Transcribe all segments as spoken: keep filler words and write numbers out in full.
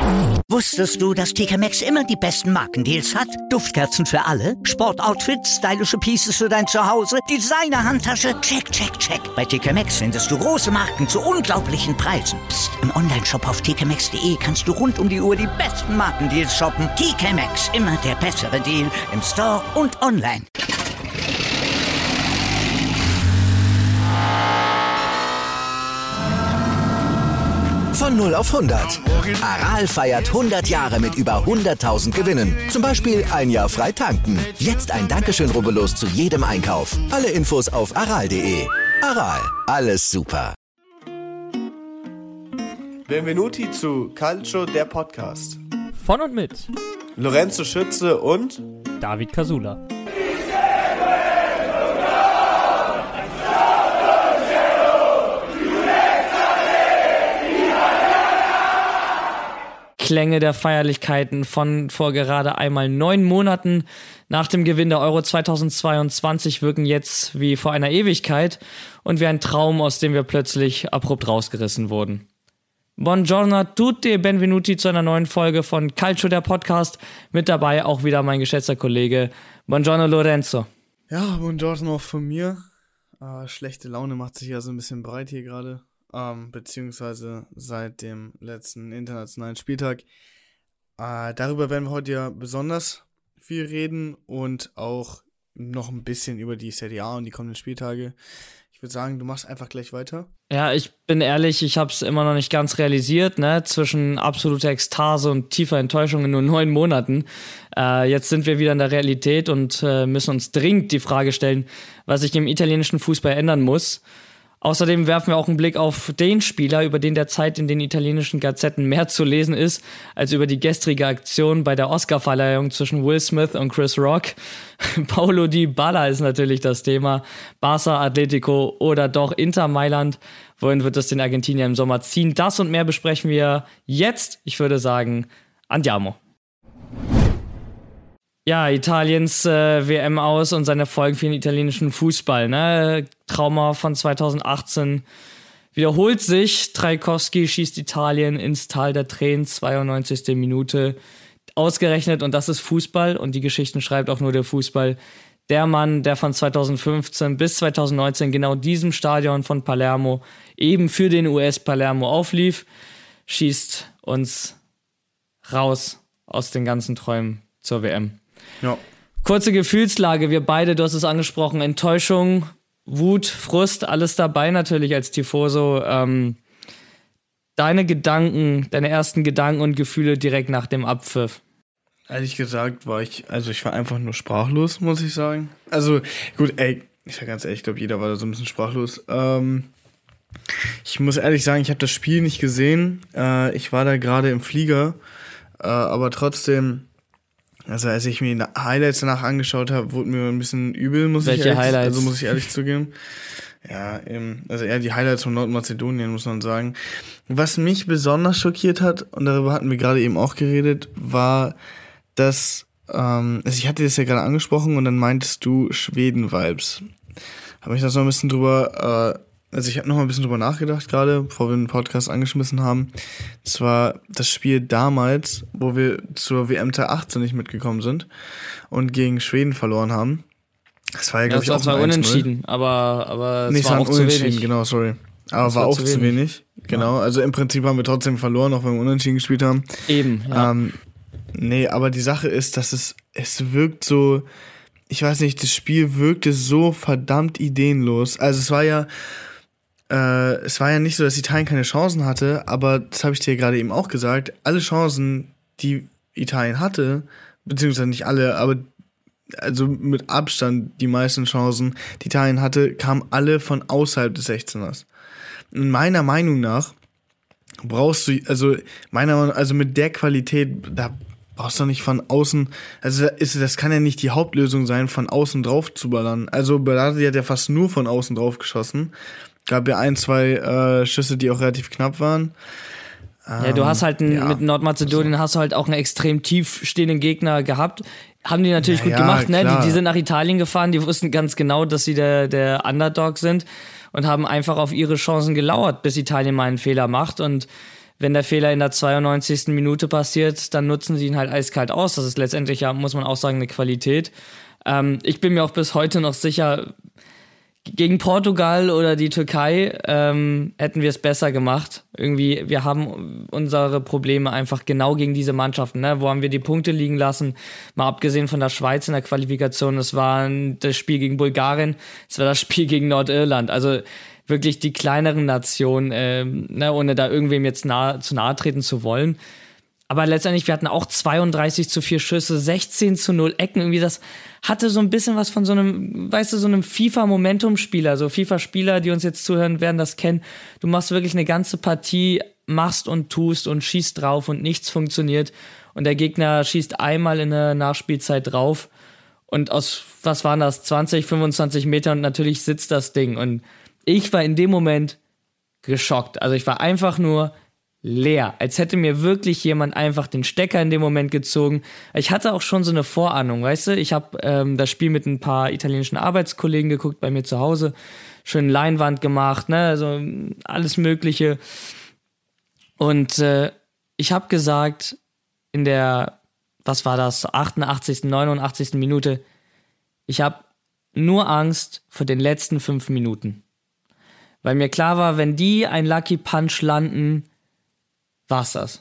Wusstest du, dass T K Maxx immer die besten Markendeals hat? Duftkerzen für alle, Sportoutfits, stylische Pieces für dein Zuhause, Designer-Handtasche, check, check, check. Bei T K Maxx findest du große Marken zu unglaublichen Preisen. Psst. Im Onlineshop auf t k maxx punkt d e kannst du rund um die Uhr die besten Markendeals shoppen. T K Maxx, immer der bessere Deal im Store und online. Von null auf hundert. Aral feiert hundert Jahre mit über hunderttausend Gewinnen. Zum Beispiel ein Jahr frei tanken. Jetzt ein Dankeschön, rubbellos zu jedem Einkauf. Alle Infos auf aral punkt de. Aral, alles super. Benvenuti zu Calcio, der Podcast. Von und mit Lorenzo Schütze und David Casula. Klänge der Feierlichkeiten von vor gerade einmal neun Monaten nach dem Gewinn der Euro zweitausendzweiundzwanzig wirken jetzt wie vor einer Ewigkeit und wie ein Traum, aus dem wir plötzlich abrupt rausgerissen wurden. Buongiorno a tutti e benvenuti zu einer neuen Folge von Calcio, der Podcast. Mit dabei auch wieder mein geschätzter Kollege Buongiorno Lorenzo. Ja, buongiorno auch von mir. Äh, schlechte Laune macht sich ja so ein bisschen breit hier gerade. Ähm, beziehungsweise seit dem letzten internationalen Spieltag. Äh, darüber werden wir heute ja besonders viel reden und auch noch ein bisschen über die Serie A und die kommenden Spieltage. Ich würde sagen, du machst einfach gleich weiter. Ja, ich bin ehrlich, ich habe es immer noch nicht ganz realisiert, ne? Zwischen absoluter Ekstase und tiefer Enttäuschung in nur neun Monaten. Äh, jetzt sind wir wieder in der Realität und äh, müssen uns dringend die Frage stellen, was sich im italienischen Fußball ändern muss. Außerdem werfen wir auch einen Blick auf den Spieler, über den derzeit in den italienischen Gazetten mehr zu lesen ist, als über die gestrige Aktion bei der Oscar-Verleihung zwischen Will Smith und Chris Rock. Paulo Dybala ist natürlich das Thema. Barca, Atletico oder doch Inter Mailand. Wohin wird es den Argentinier im Sommer ziehen? Das und mehr besprechen wir jetzt. Ich würde sagen, andiamo. Ja, Italiens äh, W M aus und seine Folgen für den italienischen Fußball. Ne? Trauma von zweitausendachtzehn wiederholt sich. Trajkowski schießt Italien ins Tal der Tränen, zweiundneunzigste Minute. Ausgerechnet, und das ist Fußball, und die Geschichten schreibt auch nur der Fußball. Der Mann, der von zweitausendfünfzehn bis zweitausendneunzehn genau diesem Stadion von Palermo eben für den U S Palermo auflief, schießt uns raus aus den ganzen Träumen zur W M. Ja. Kurze Gefühlslage, wir beide, du hast es angesprochen, Enttäuschung, Wut, Frust, alles dabei natürlich als Tifoso. Ähm, deine Gedanken, deine ersten Gedanken und Gefühle direkt nach dem Abpfiff? Ehrlich gesagt war ich, also ich war einfach nur sprachlos, muss ich sagen. Also gut, ey, ich sag ganz ehrlich, ich glaube, jeder war da so ein bisschen sprachlos. Ähm, ich muss ehrlich sagen, ich habe das Spiel nicht gesehen. Äh, ich war da gerade im Flieger, äh, aber trotzdem... Also als ich mir die Highlights danach angeschaut habe, wurde mir ein bisschen übel, muss Welche ich ehrlich, Highlights? also muss ich ehrlich zugeben. Ja, eben, also eher die Highlights von Nordmazedonien, muss man sagen. Was mich besonders schockiert hat, und darüber hatten wir gerade eben auch geredet, war, dass, ähm, also ich hatte das ja gerade angesprochen und dann meintest du Schweden-Vibes. Habe ich das noch ein bisschen drüber, äh, also ich habe noch mal ein bisschen drüber nachgedacht gerade, bevor wir den Podcast angeschmissen haben. Das war das Spiel damals, wo wir zur W M achtzehn nicht mitgekommen sind und gegen Schweden verloren haben. Das war ja, glaube ja, ich, auch war ein unentschieden, aber, aber nee, es war auch zu wenig. Genau, sorry. Aber das war, war auch zu zu wenig. wenig. Genau, also im Prinzip haben wir trotzdem verloren, auch wenn wir unentschieden gespielt haben. Eben, ja. Ähm, nee, aber die Sache ist, dass es, es wirkt so, ich weiß nicht, das Spiel wirkte so verdammt ideenlos. Also es war ja, Äh, es war ja nicht so, dass Italien keine Chancen hatte, aber das habe ich dir gerade eben auch gesagt, alle Chancen, die Italien hatte, beziehungsweise nicht alle, aber also mit Abstand die meisten Chancen, die Italien hatte, kamen alle von außerhalb des sechzehners. Und meiner Meinung nach brauchst du, also meiner Meinung, also mit der Qualität, da brauchst du nicht von außen, also ist, das kann ja nicht die Hauptlösung sein, von außen drauf zu ballern. Also Berardi hat ja fast nur von außen drauf geschossen. Gab ja ein, zwei äh, Schüsse, die auch relativ knapp waren. Ja, du hast halt ein, ja. mit Nordmazedonien also. hast du halt auch einen extrem tief stehenden Gegner gehabt. Haben die natürlich ja, gut ja, gemacht, ne? klar. Die, die sind nach Italien gefahren, die wussten ganz genau, dass sie der, der Underdog sind und haben einfach auf ihre Chancen gelauert, bis Italien mal einen Fehler macht. Und wenn der Fehler in der zweiundneunzigsten Minute passiert, dann nutzen sie ihn halt eiskalt aus. Das ist letztendlich ja, muss man auch sagen, eine Qualität. Ähm, ich bin mir auch bis heute noch sicher, gegen Portugal oder die Türkei ähm, hätten wir es besser gemacht. Irgendwie, wir haben unsere Probleme einfach genau gegen diese Mannschaften. Ne? Wo haben wir die Punkte liegen lassen? Mal abgesehen von der Schweiz in der Qualifikation, das war das Spiel gegen Bulgarien, das war das Spiel gegen Nordirland. Also wirklich die kleineren Nationen, ähm, ne? Ohne da irgendwem jetzt nah, zu nahe treten zu wollen. Aber letztendlich, wir hatten auch zweiunddreißig zu vier Schüsse, sechzehn zu null Ecken. Irgendwie das hatte so ein bisschen was von so einem, weißt du, so einem FIFA-Momentum-Spieler. So FIFA-Spieler, die uns jetzt zuhören, werden das kennen. Du machst wirklich eine ganze Partie, machst und tust und schießt drauf und nichts funktioniert. Und der Gegner schießt einmal in der Nachspielzeit drauf. Und aus, was waren das, zwanzig, fünfundzwanzig Metern und natürlich sitzt das Ding. Und ich war in dem Moment geschockt. Also ich war einfach nur leer, als hätte mir wirklich jemand einfach den Stecker in dem Moment gezogen. Ich hatte auch schon so eine Vorahnung, weißt du? Ich habe ähm, das Spiel mit ein paar italienischen Arbeitskollegen geguckt bei mir zu Hause, schön Leinwand gemacht, ne, also alles Mögliche. Und äh, ich habe gesagt, in der, was war das, achtundachtzigsten, neunundachtzigsten Minute, ich habe nur Angst vor den letzten fünf Minuten. Weil mir klar war, wenn die ein Lucky Punch landen, war's das.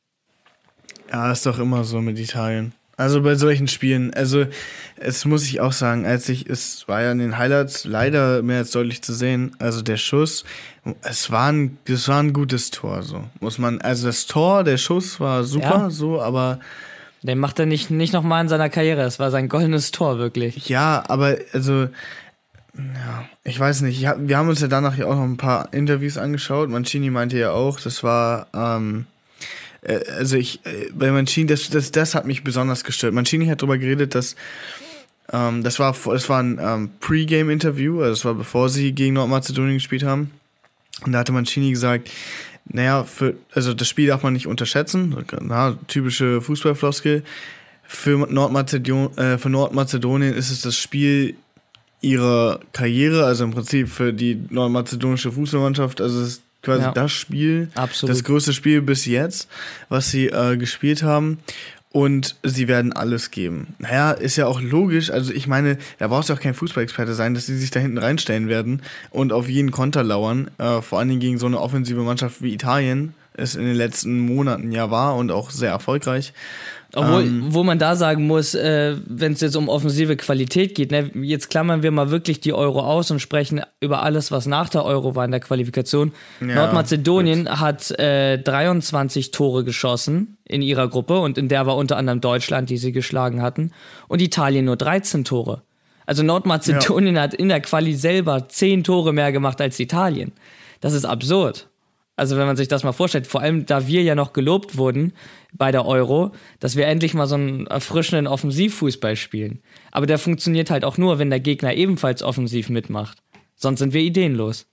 Ja, ist doch immer so mit Italien. Also bei solchen Spielen, also es muss ich auch sagen, als ich, es war ja in den Highlights leider mehr als deutlich zu sehen, also der Schuss, es war ein, das war ein gutes Tor, so muss man, also das Tor, der Schuss war super, ja. so, aber den macht er nicht, nicht nochmal in seiner Karriere, es war sein goldenes Tor, wirklich. Ja, aber also ja, ich weiß nicht, hab, wir haben uns ja danach ja auch noch ein paar Interviews angeschaut. Mancini meinte ja auch, das war, ähm, äh, also ich, äh, bei Mancini, das, das, das hat mich besonders gestört. Mancini hat darüber geredet, dass, ähm, das war, das war ein ähm, Pre-Game-Interview, also das war bevor sie gegen Nordmazedonien gespielt haben. Und da hatte Mancini gesagt, naja, für, also das Spiel darf man nicht unterschätzen, na, typische Fußballfloskel. Für Nordmazedon, äh, für Nordmazedonien ist es das Spiel ihrer Karriere, also im Prinzip für die nordmazedonische Fußballmannschaft, also es ist quasi ja. das Spiel, Absolut. das größte Spiel bis jetzt, was sie äh, gespielt haben, und sie werden alles geben. Naja, ist ja auch logisch, also ich meine, da brauchst du auch kein Fußballexperte sein, dass sie sich da hinten reinstellen werden und auf jeden Konter lauern, äh, vor allen Dingen gegen so eine offensive Mannschaft wie Italien es in den letzten Monaten ja war und auch sehr erfolgreich. Obwohl, ähm, wo man da sagen muss, äh, wenn es jetzt um offensive Qualität geht, ne, jetzt klammern wir mal wirklich die Euro aus und sprechen über alles, was nach der Euro war in der Qualifikation. Ja, Nordmazedonien gut. hat äh, dreiundzwanzig Tore geschossen in ihrer Gruppe und in der war unter anderem Deutschland, die sie geschlagen hatten, und Italien nur dreizehn Tore. Also Nordmazedonien ja. hat in der Quali selber zehn Tore mehr gemacht als Italien. Das ist absurd. Also wenn man sich das mal vorstellt, vor allem da wir ja noch gelobt wurden bei der Euro, dass wir endlich mal so einen erfrischenden Offensivfußball spielen. Aber der funktioniert halt auch nur, wenn der Gegner ebenfalls offensiv mitmacht. Sonst sind wir ideenlos.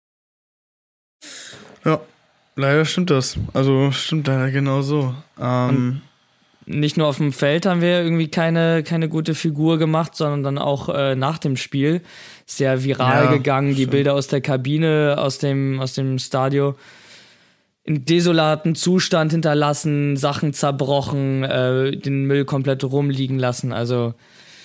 Ja, leider stimmt das. Also stimmt leider genau so. Ähm nicht nur auf dem Feld haben wir irgendwie keine, keine gute Figur gemacht, sondern dann auch äh, nach dem Spiel. Sehr viral ja, gegangen, die stimmt. Bilder aus der Kabine, aus dem, aus dem Stadio. In desolaten Zustand hinterlassen, Sachen zerbrochen, äh, den Müll komplett rumliegen lassen. Also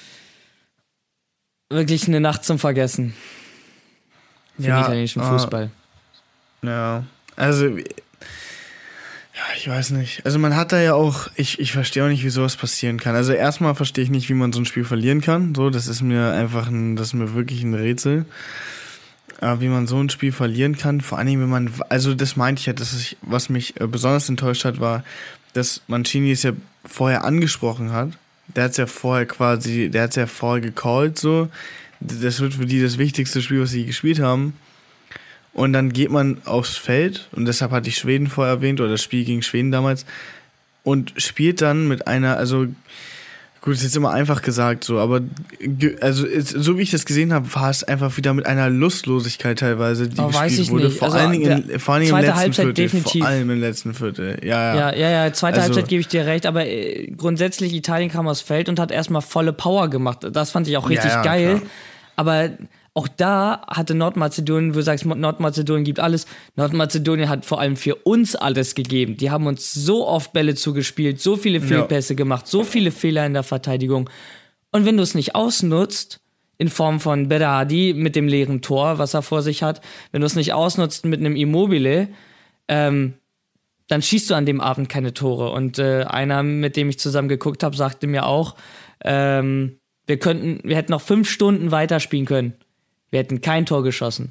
wirklich eine Nacht zum Vergessen. Für ja, den italienischen Fußball. Uh, ja, also ja, ich weiß nicht. Also man hat da ja auch, ich, ich verstehe auch nicht, wie sowas passieren kann. Also erstmal verstehe ich nicht, wie man so ein Spiel verlieren kann. So, das ist mir einfach ein, das ist mir wirklich ein Rätsel. Aber wie man so ein Spiel verlieren kann, vor allen Dingen, wenn man, also das meinte ich ja, dass ich, was mich besonders enttäuscht hat, war, dass Mancini es ja vorher angesprochen hat. Der hat es ja vorher quasi, der hat es ja vorher gecallt, so. Das wird für die das wichtigste Spiel, was sie gespielt haben. Und dann geht man aufs Feld, und deshalb hatte ich Schweden vorher erwähnt, oder das Spiel gegen Schweden damals, und spielt dann mit einer, also gut, ist jetzt immer einfach gesagt so, aber also so wie ich das gesehen habe, war es einfach wieder mit einer Lustlosigkeit teilweise, die oh, gespielt wurde. Vor, also, allen Dingen in, vor allen Dingen im letzten Halbzeit Viertel. Definitiv. Vor allem im letzten Viertel. Ja, ja. Ja, ja, ja zweite also, Halbzeit gebe ich dir recht, aber äh, grundsätzlich Italien kam aufs Feld und hat erstmal volle Power gemacht. Das fand ich auch richtig ja, ja, geil. Klar. Aber auch da hatte Nordmazedonien, wo du sagst, Nordmazedonien gibt alles. Nordmazedonien hat vor allem für uns alles gegeben. Die haben uns so oft Bälle zugespielt, so viele Fehlpässe ja. gemacht, so viele Fehler in der Verteidigung. Und wenn du es nicht ausnutzt, in Form von Berardi mit dem leeren Tor, was er vor sich hat, wenn du es nicht ausnutzt mit einem Immobile, ähm, dann schießt du an dem Abend keine Tore. Und äh, einer, mit dem ich zusammen geguckt habe, sagte mir auch, ähm, wir könnten, wir hätten noch fünf Stunden weiterspielen können. Wir hätten kein Tor geschossen.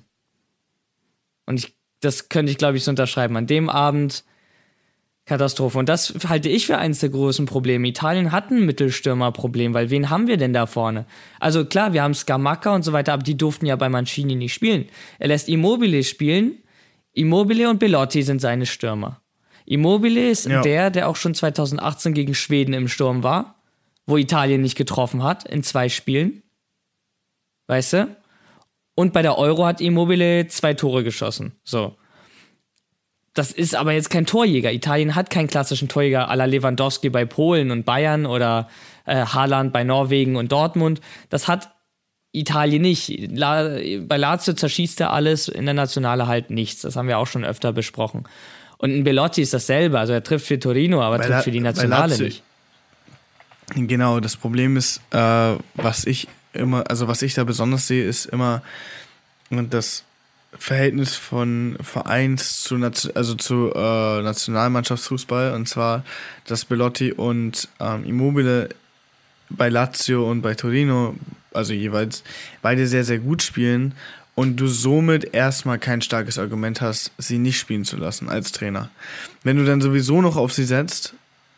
Und ich, das könnte ich, glaube ich, so unterschreiben. An dem Abend Katastrophe. Und das halte ich für eines der großen Probleme. Italien hat ein Mittelstürmerproblem, weil wen haben wir denn da vorne? Also klar, wir haben Scamacca und so weiter, aber die durften ja bei Mancini nicht spielen. Er lässt Immobile spielen. Immobile und Belotti sind seine Stürmer. Immobile ist ja. der, der auch schon zwanzig achtzehn gegen Schweden im Sturm war, wo Italien nicht getroffen hat, in zwei Spielen. Weißt du? Und bei der Euro hat Immobile zwei Tore geschossen. So. Das ist aber jetzt kein Torjäger. Italien hat keinen klassischen Torjäger à la Lewandowski bei Polen und Bayern oder äh, Haaland bei Norwegen und Dortmund. Das hat Italien nicht. La- bei Lazio zerschießt er alles, in der Nationale halt nichts. Das haben wir auch schon öfter besprochen. Und ein Belotti ist dasselbe. Also er trifft für Torino, aber bei trifft La- für die Nationale Lazio, nicht. Genau, das Problem ist, äh, was ich immer, also was ich da besonders sehe, ist immer das Verhältnis von Vereins zu, also zu äh, Nationalmannschaftsfußball, und zwar, dass Belotti und ähm, Immobile bei Lazio und bei Torino, also jeweils, beide sehr, sehr gut spielen und du somit erstmal kein starkes Argument hast, sie nicht spielen zu lassen als Trainer. Wenn du dann sowieso noch auf sie setzt,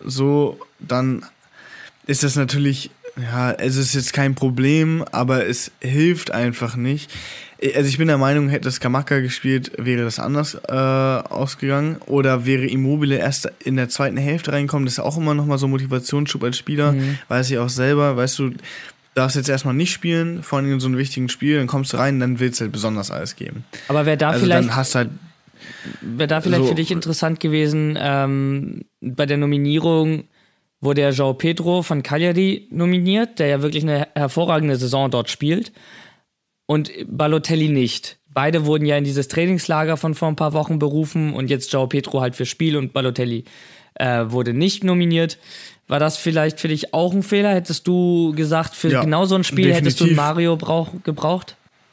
so, dann ist das natürlich, ja, es ist jetzt kein Problem, aber es hilft einfach nicht. Also ich bin der Meinung, hätte Scamacca gespielt, wäre das anders äh, ausgegangen. Oder wäre Immobile erst in der zweiten Hälfte reinkommen. Das ist auch immer nochmal so ein Motivationsschub als Spieler. Mhm. Weiß ich auch selber. Weißt du, darfst jetzt erstmal nicht spielen, vor allem in so einem wichtigen Spiel. Dann kommst du rein, dann willst du halt besonders alles geben. Aber wer da also vielleicht... dann hast halt wäre da vielleicht so für dich interessant gewesen, ähm, bei der Nominierung wurde ja João Pedro von Cagliari nominiert, der ja wirklich eine hervorragende Saison dort spielt. Und Balotelli nicht. Beide wurden ja in dieses Trainingslager von vor ein paar Wochen berufen und jetzt João Pedro halt für Spiel und Balotelli äh, wurde nicht nominiert. War das vielleicht für dich auch ein Fehler? Hättest du gesagt, für ja, genau so ein Spiel definitiv. Hättest du Mario brauch, gebraucht?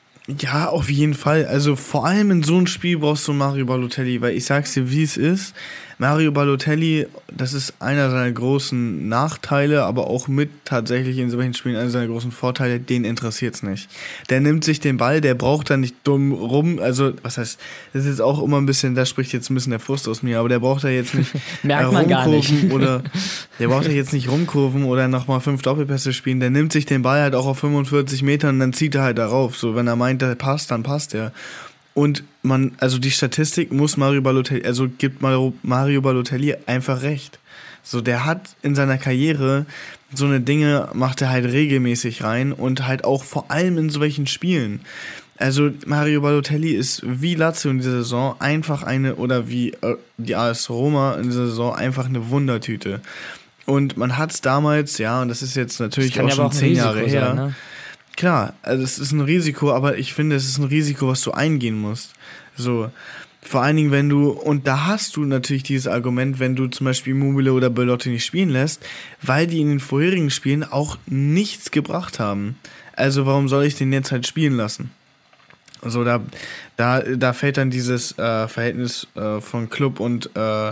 Ja, auf jeden Fall. Also vor allem in so einem Spiel brauchst du Mario Balotelli, weil ich sag's dir, wie es ist. Mario Balotelli, das ist einer seiner großen Nachteile, aber auch mit tatsächlich in solchen Spielen einer seiner großen Vorteile, den interessiert's nicht. Der nimmt sich den Ball, der braucht da nicht dumm rum, also was heißt, das ist jetzt auch immer ein bisschen, da spricht jetzt ein bisschen der Frust aus mir, aber der braucht da jetzt nicht Merkt man gar nicht. oder der braucht da jetzt nicht rumkurven oder nochmal fünf Doppelpässe spielen, der nimmt sich den Ball halt auch auf fünfundvierzig Metern und dann zieht er halt darauf, so wenn er meint, der passt, dann passt er. Und man, also die Statistik muss Mario Balotelli, also gibt Mario Balotelli einfach recht. So, der hat in seiner Karriere so eine Dinge, macht er halt regelmäßig rein und halt auch vor allem in solchen Spielen. Also Mario Balotelli ist wie Lazio in dieser Saison einfach eine, oder wie äh, die A S Roma in dieser Saison einfach eine Wundertüte. Und man hat es damals, ja, und das ist jetzt natürlich auch schon zehn Jahre her. Sein, ne? Klar, also es ist ein Risiko, aber ich finde, es ist ein Risiko, was du eingehen musst. So, vor allen Dingen, wenn du, und da hast du natürlich dieses Argument, wenn du zum Beispiel Immobile oder Belotti nicht spielen lässt, weil die in den vorherigen Spielen auch nichts gebracht haben. Also warum soll ich den jetzt halt spielen lassen? Also da, da, da fällt dann dieses äh, Verhältnis äh, von Club und äh,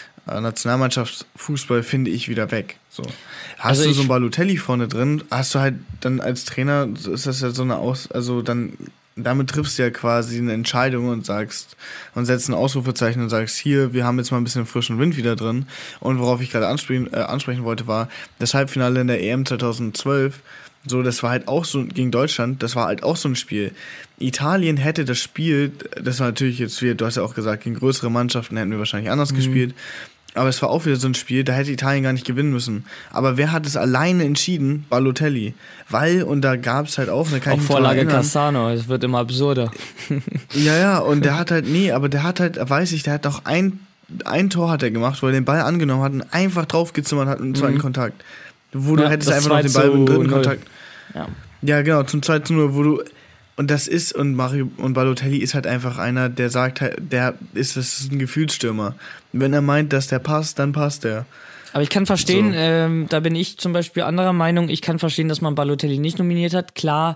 Nationalmannschaftsfußball, finde ich, wieder weg. So. Hast also du so einen Balotelli vorne drin, hast du halt dann als Trainer, ist das ja so eine Aus, also dann, damit triffst du ja quasi eine Entscheidung und sagst, und setzt ein Ausrufezeichen und sagst, hier, wir haben jetzt mal ein bisschen frischen Wind wieder drin. Und worauf ich gerade ansprechen, äh, ansprechen wollte, war das Halbfinale in der E M zweitausendzwölf. So, das war halt auch so, gegen Deutschland, das war halt auch so ein Spiel. Italien hätte das Spiel, das war natürlich jetzt, wie du hast ja auch gesagt, gegen größere Mannschaften hätten wir wahrscheinlich anders mhm. gespielt. Aber es war auch wieder so ein Spiel, da hätte Italien gar nicht gewinnen müssen. Aber wer hat es alleine entschieden? Balotelli. Weil, und da gab es halt auch... Da kann Auf Vorlage Cassano, es wird immer absurder. Ja, ja, und der hat halt, nee, aber der hat halt, weiß ich, der hat doch ein, ein Tor hat er gemacht, wo er den Ball angenommen hat und einfach draufgezimmert hat im zweiten mhm. Kontakt. Wo du ja, hättest einfach noch den Ball im dritten Kontakt... Ja. ja, genau, zum zwei zu null, wo du... Und das ist, und Mario und Balotelli ist halt einfach einer, der sagt halt, der ist, das ist ein Gefühlsstürmer. Wenn er meint, dass der passt, dann passt der. Aber ich kann verstehen, So. ähm, da bin ich zum Beispiel anderer Meinung, ich kann verstehen, dass man Balotelli nicht nominiert hat. Klar,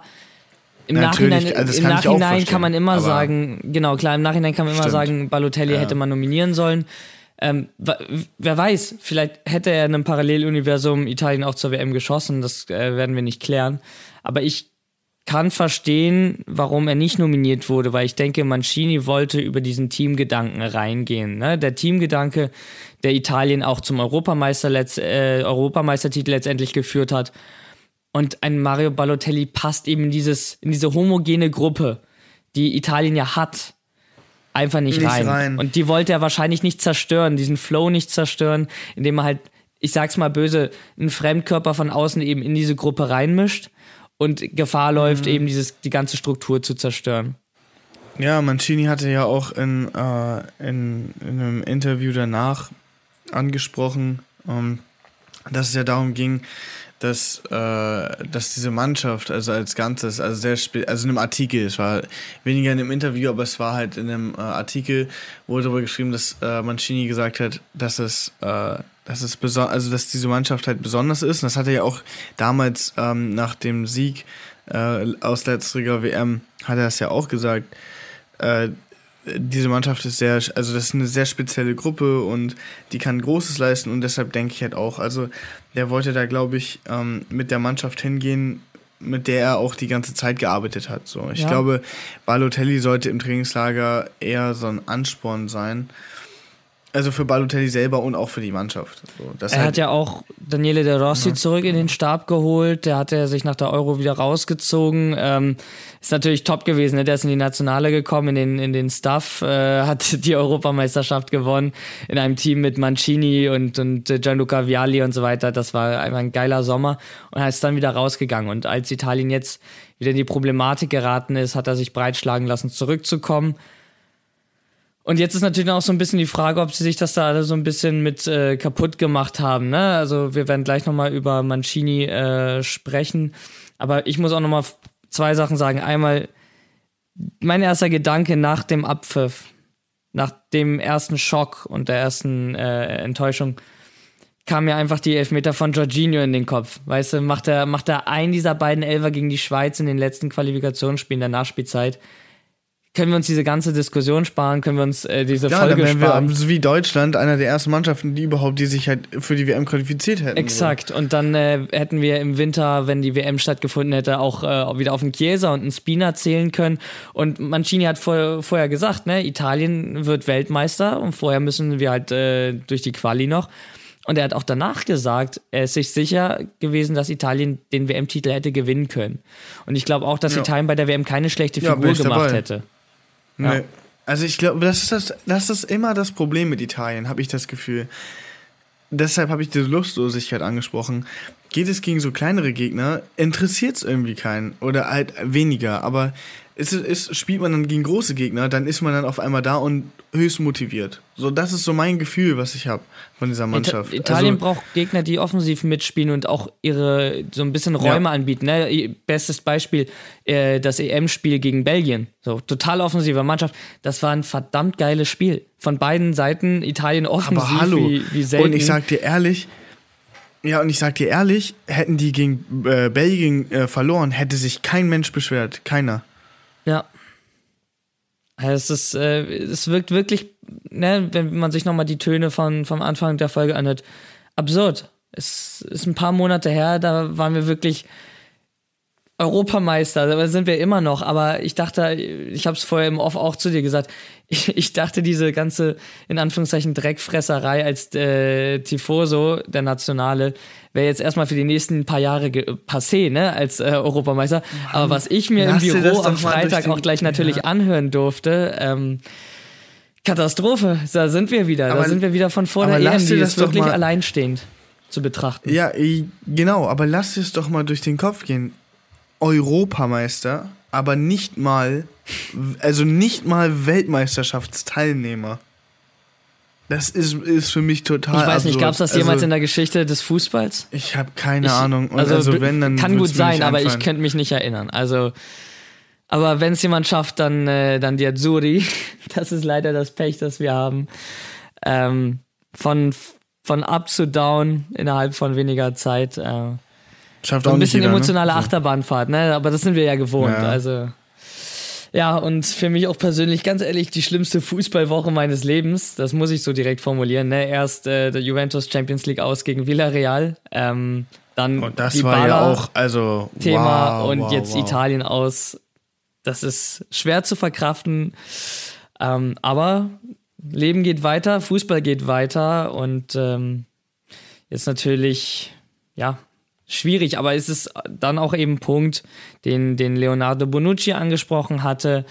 im Natürlich, Nachhinein, also das im kann ich auch Nachhinein verstehen, kann man immer aber- sagen, genau, klar, im Nachhinein kann man immer Stimmt. sagen, Balotelli Ja. hätte man nominieren sollen. Ähm, wa- wer weiß, vielleicht hätte er in einem Paralleluniversum Italien auch zur W M geschossen, das äh, werden wir nicht klären. Aber ich kann verstehen, warum er nicht nominiert wurde, weil ich denke, Mancini wollte über diesen Teamgedanken reingehen. Ne? Der Teamgedanke, der Italien auch zum Europameister letzt, äh, Europameistertitel letztendlich geführt hat. Und ein Mario Balotelli passt eben in, dieses, in diese homogene Gruppe, die Italien ja hat, einfach nicht, Nicht rein. rein. Und die wollte er wahrscheinlich nicht zerstören, diesen Flow nicht zerstören, indem er halt, ich sag's mal böse, einen Fremdkörper von außen eben in diese Gruppe reinmischt und Gefahr läuft, eben dieses, die ganze Struktur zu zerstören. Ja, Mancini hatte ja auch in, äh, in, in einem Interview danach angesprochen, ähm, dass es ja darum ging, dass, äh, dass diese Mannschaft, also als Ganzes, also sehr spät, also in einem Artikel, es war weniger in einem Interview, aber es war halt in einem äh, Artikel, wurde darüber geschrieben, dass äh, Mancini gesagt hat, dass es, äh, dass es beso- also dass diese Mannschaft halt besonders ist. Und das hat er ja auch damals ähm, nach dem Sieg äh, aus letzteriger W M, hat er das ja auch gesagt. Äh, diese Mannschaft ist sehr, also das ist eine sehr spezielle Gruppe und die kann Großes leisten und deshalb denke ich halt auch, also der wollte da, glaube ich, ähm, mit der Mannschaft hingehen, mit der er auch die ganze Zeit gearbeitet hat. So, ich Ja. glaube, Balotelli sollte im Trainingslager eher so ein Ansporn sein. Also für Balotelli selber und auch für die Mannschaft. So, das Er halt, hat ja auch Daniele De Rossi Ja. zurück in den Stab geholt. Der hat ja sich nach der Euro wieder rausgezogen. Ähm, ist natürlich top gewesen. Ne? Der ist in die Nationale gekommen, in den, in den Staff, äh, hat die Europameisterschaft gewonnen in einem Team mit Mancini und, und äh, Gianluca Vialli und so weiter. Das war einfach ein geiler Sommer. Und er ist dann wieder rausgegangen. Und als Italien jetzt wieder in die Problematik geraten ist, hat er sich breitschlagen lassen, zurückzukommen. Und jetzt ist natürlich auch so ein bisschen die Frage, ob sie sich das da alle so ein bisschen mit äh, kaputt gemacht haben. Ne? Also wir werden gleich nochmal über Mancini äh, sprechen. Aber ich muss auch nochmal zwei Sachen sagen. Einmal, mein erster Gedanke nach dem Abpfiff, nach dem ersten Schock und der ersten äh, Enttäuschung, kam mir einfach die Elfmeter von Jorginho in den Kopf. Weißt du, macht er, macht er einen dieser beiden Elfer gegen die Schweiz in den letzten Qualifikationsspielen der Nachspielzeit. Können wir uns diese ganze Diskussion sparen? Können wir uns äh, diese ja, Folge dann wären sparen? wir, so wie Deutschland, einer der ersten Mannschaften, die überhaupt, die sich halt für die W M qualifiziert hätten. Exakt. Und dann äh, hätten wir im Winter, wenn die W M stattgefunden hätte, auch äh, wieder auf einen Chiesa und einen Spina zählen können. Und Mancini hat vor, vorher gesagt, ne, Italien wird Weltmeister und vorher müssen wir halt äh, durch die Quali noch. Und er hat auch danach gesagt, er ist sich sicher gewesen, dass Italien den W M-Titel hätte gewinnen können. Und ich glaube auch, dass Ja. Italien bei der W M keine schlechte Ja, bin Figur ich gemacht dabei. hätte. Nee. Ja. Also ich glaube, das ist das, das ist immer das Problem mit Italien, habe ich das Gefühl. Deshalb habe ich diese Lustlosigkeit angesprochen. Geht es gegen so kleinere Gegner, interessiert es irgendwie keinen oder halt weniger. Aber ist, ist, spielt man dann gegen große Gegner, dann ist man dann auf einmal da und höchst motiviert. So, das ist so mein Gefühl, was ich habe von dieser Mannschaft. Ita- Italien also, braucht Gegner, die offensiv mitspielen und auch ihre so ein bisschen Räume Ja. anbieten. Ne? Bestes Beispiel, äh, das E M-Spiel gegen Belgien. So, total offensive Mannschaft. Das war ein verdammt geiles Spiel. Von beiden Seiten, Italien offensiv aber hallo. wie, wie selten. Und ich sag dir ehrlich, ja, und ich sag dir ehrlich, hätten die gegen äh, Belgien äh, verloren, hätte sich kein Mensch beschwert. Keiner. Ja. Es ist, äh, es wirkt wirklich, ne, wenn man sich nochmal die Töne von, vom Anfang der Folge anhört, absurd. Es ist ein paar Monate her, da waren wir wirklich Europameister, da sind wir immer noch, aber ich dachte, ich habe es vorher im Off auch zu dir gesagt, ich, ich dachte, diese ganze, in Anführungszeichen, Dreckfresserei als äh, Tifoso, der Nationale, wäre jetzt erstmal für die nächsten paar Jahre ge- passé, ne, als äh, Europameister. Aber was ich mir lass dir im das Büro doch am mal durch Freitag den- auch gleich natürlich ja. anhören durfte, ähm, Katastrophe, da sind wir wieder, Aber- da sind wir wieder von vor aber der E M, lass dir die das ist doch wirklich mal- alleinstehend zu betrachten. Ja, i- genau, aber lass es doch mal durch den Kopf gehen. Europameister, aber nicht mal, also nicht mal Weltmeisterschaftsteilnehmer. Das ist, ist für mich total Ich weiß nicht, absurd. gab es das jemals also, in der Geschichte des Fußballs? Ich habe keine Ich- Ahnung. Und also, also, wenn, dann kann gut wird's mir sein, nicht aber ich einfallen. könnte mich nicht erinnern. Also Aber wenn es jemand schafft, dann, äh, dann die Azzurri. Das ist leider das Pech, das wir haben. Ähm, von, von up zu down innerhalb von weniger Zeit. Äh, Schafft so auch ein nicht bisschen jeder, emotionale ne? Achterbahnfahrt, ne? Aber das sind wir ja gewohnt. Ja. Also ja, und für mich auch persönlich, ganz ehrlich, die schlimmste Fußballwoche meines Lebens. Das muss ich so direkt formulieren. Ne? Erst äh, der Juventus Champions League aus gegen Villarreal. Ähm, dann Und das die war ja Bala auch, also Thema wow, und wow, jetzt wow. Italien aus. Das ist schwer zu verkraften. Ähm, aber Leben geht weiter, Fußball geht weiter und ähm, jetzt natürlich, ja, schwierig, aber es ist dann auch eben ein Punkt, den, den Leonardo Bonucci angesprochen hatte.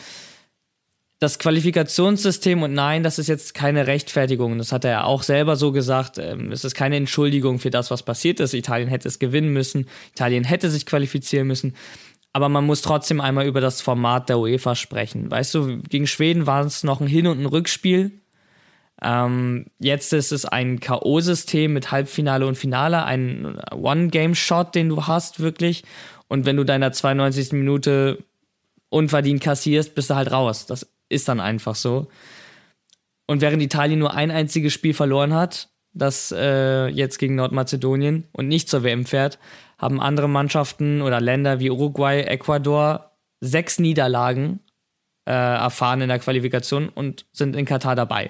Das Qualifikationssystem, und nein, das ist jetzt keine Rechtfertigung, das hat er ja auch selber so gesagt, es ist keine Entschuldigung für das, was passiert ist. Italien hätte es gewinnen müssen, Italien hätte sich qualifizieren müssen, aber man muss trotzdem einmal über das Format der UEFA sprechen. Weißt du, gegen Schweden war es noch ein Hin- und ein Rückspiel. Ähm, jetzt ist es ein K O-System mit Halbfinale und Finale, ein One-Game-Shot, den du hast wirklich. Und wenn du deiner zweiundneunzigsten Minute unverdient kassierst, bist du halt raus. Das ist dann einfach so. Und während Italien nur ein einziges Spiel verloren hat, das äh, jetzt gegen Nordmazedonien und nicht zur W M fährt, haben andere Mannschaften oder Länder wie Uruguay, Ecuador sechs Niederlagen äh, erfahren in der Qualifikation und sind in Katar dabei.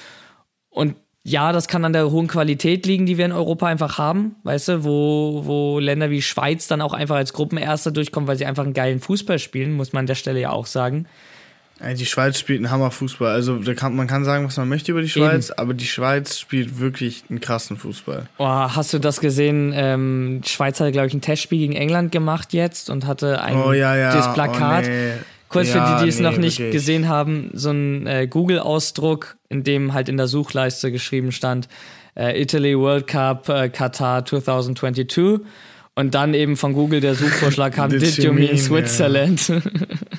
Und ja, das kann an der hohen Qualität liegen, die wir in Europa einfach haben, weißt du, wo, wo Länder wie Schweiz dann auch einfach als Gruppenerster durchkommen, weil sie einfach einen geilen Fußball spielen, muss man an der Stelle ja auch sagen. Die Schweiz spielt einen Hammerfußball. Also da kann, man kann sagen, was man möchte über die Schweiz, Eben. aber die Schweiz spielt wirklich einen krassen Fußball. Oh, hast du das gesehen? Ähm, die Schweiz hatte, glaube ich, ein Testspiel gegen England gemacht jetzt und hatte ein oh, ja, ja. das Plakat. Oh, nee. Kurz ja, für die, die es nee, noch nicht wirklich. gesehen haben, so ein äh, Google-Ausdruck, in dem halt in der Suchleiste geschrieben stand, äh, Italy World Cup äh, Qatar zwanzig zweiundzwanzig und dann eben von Google der Suchvorschlag kam, Did did you you mean mean, Switzerland? Ja.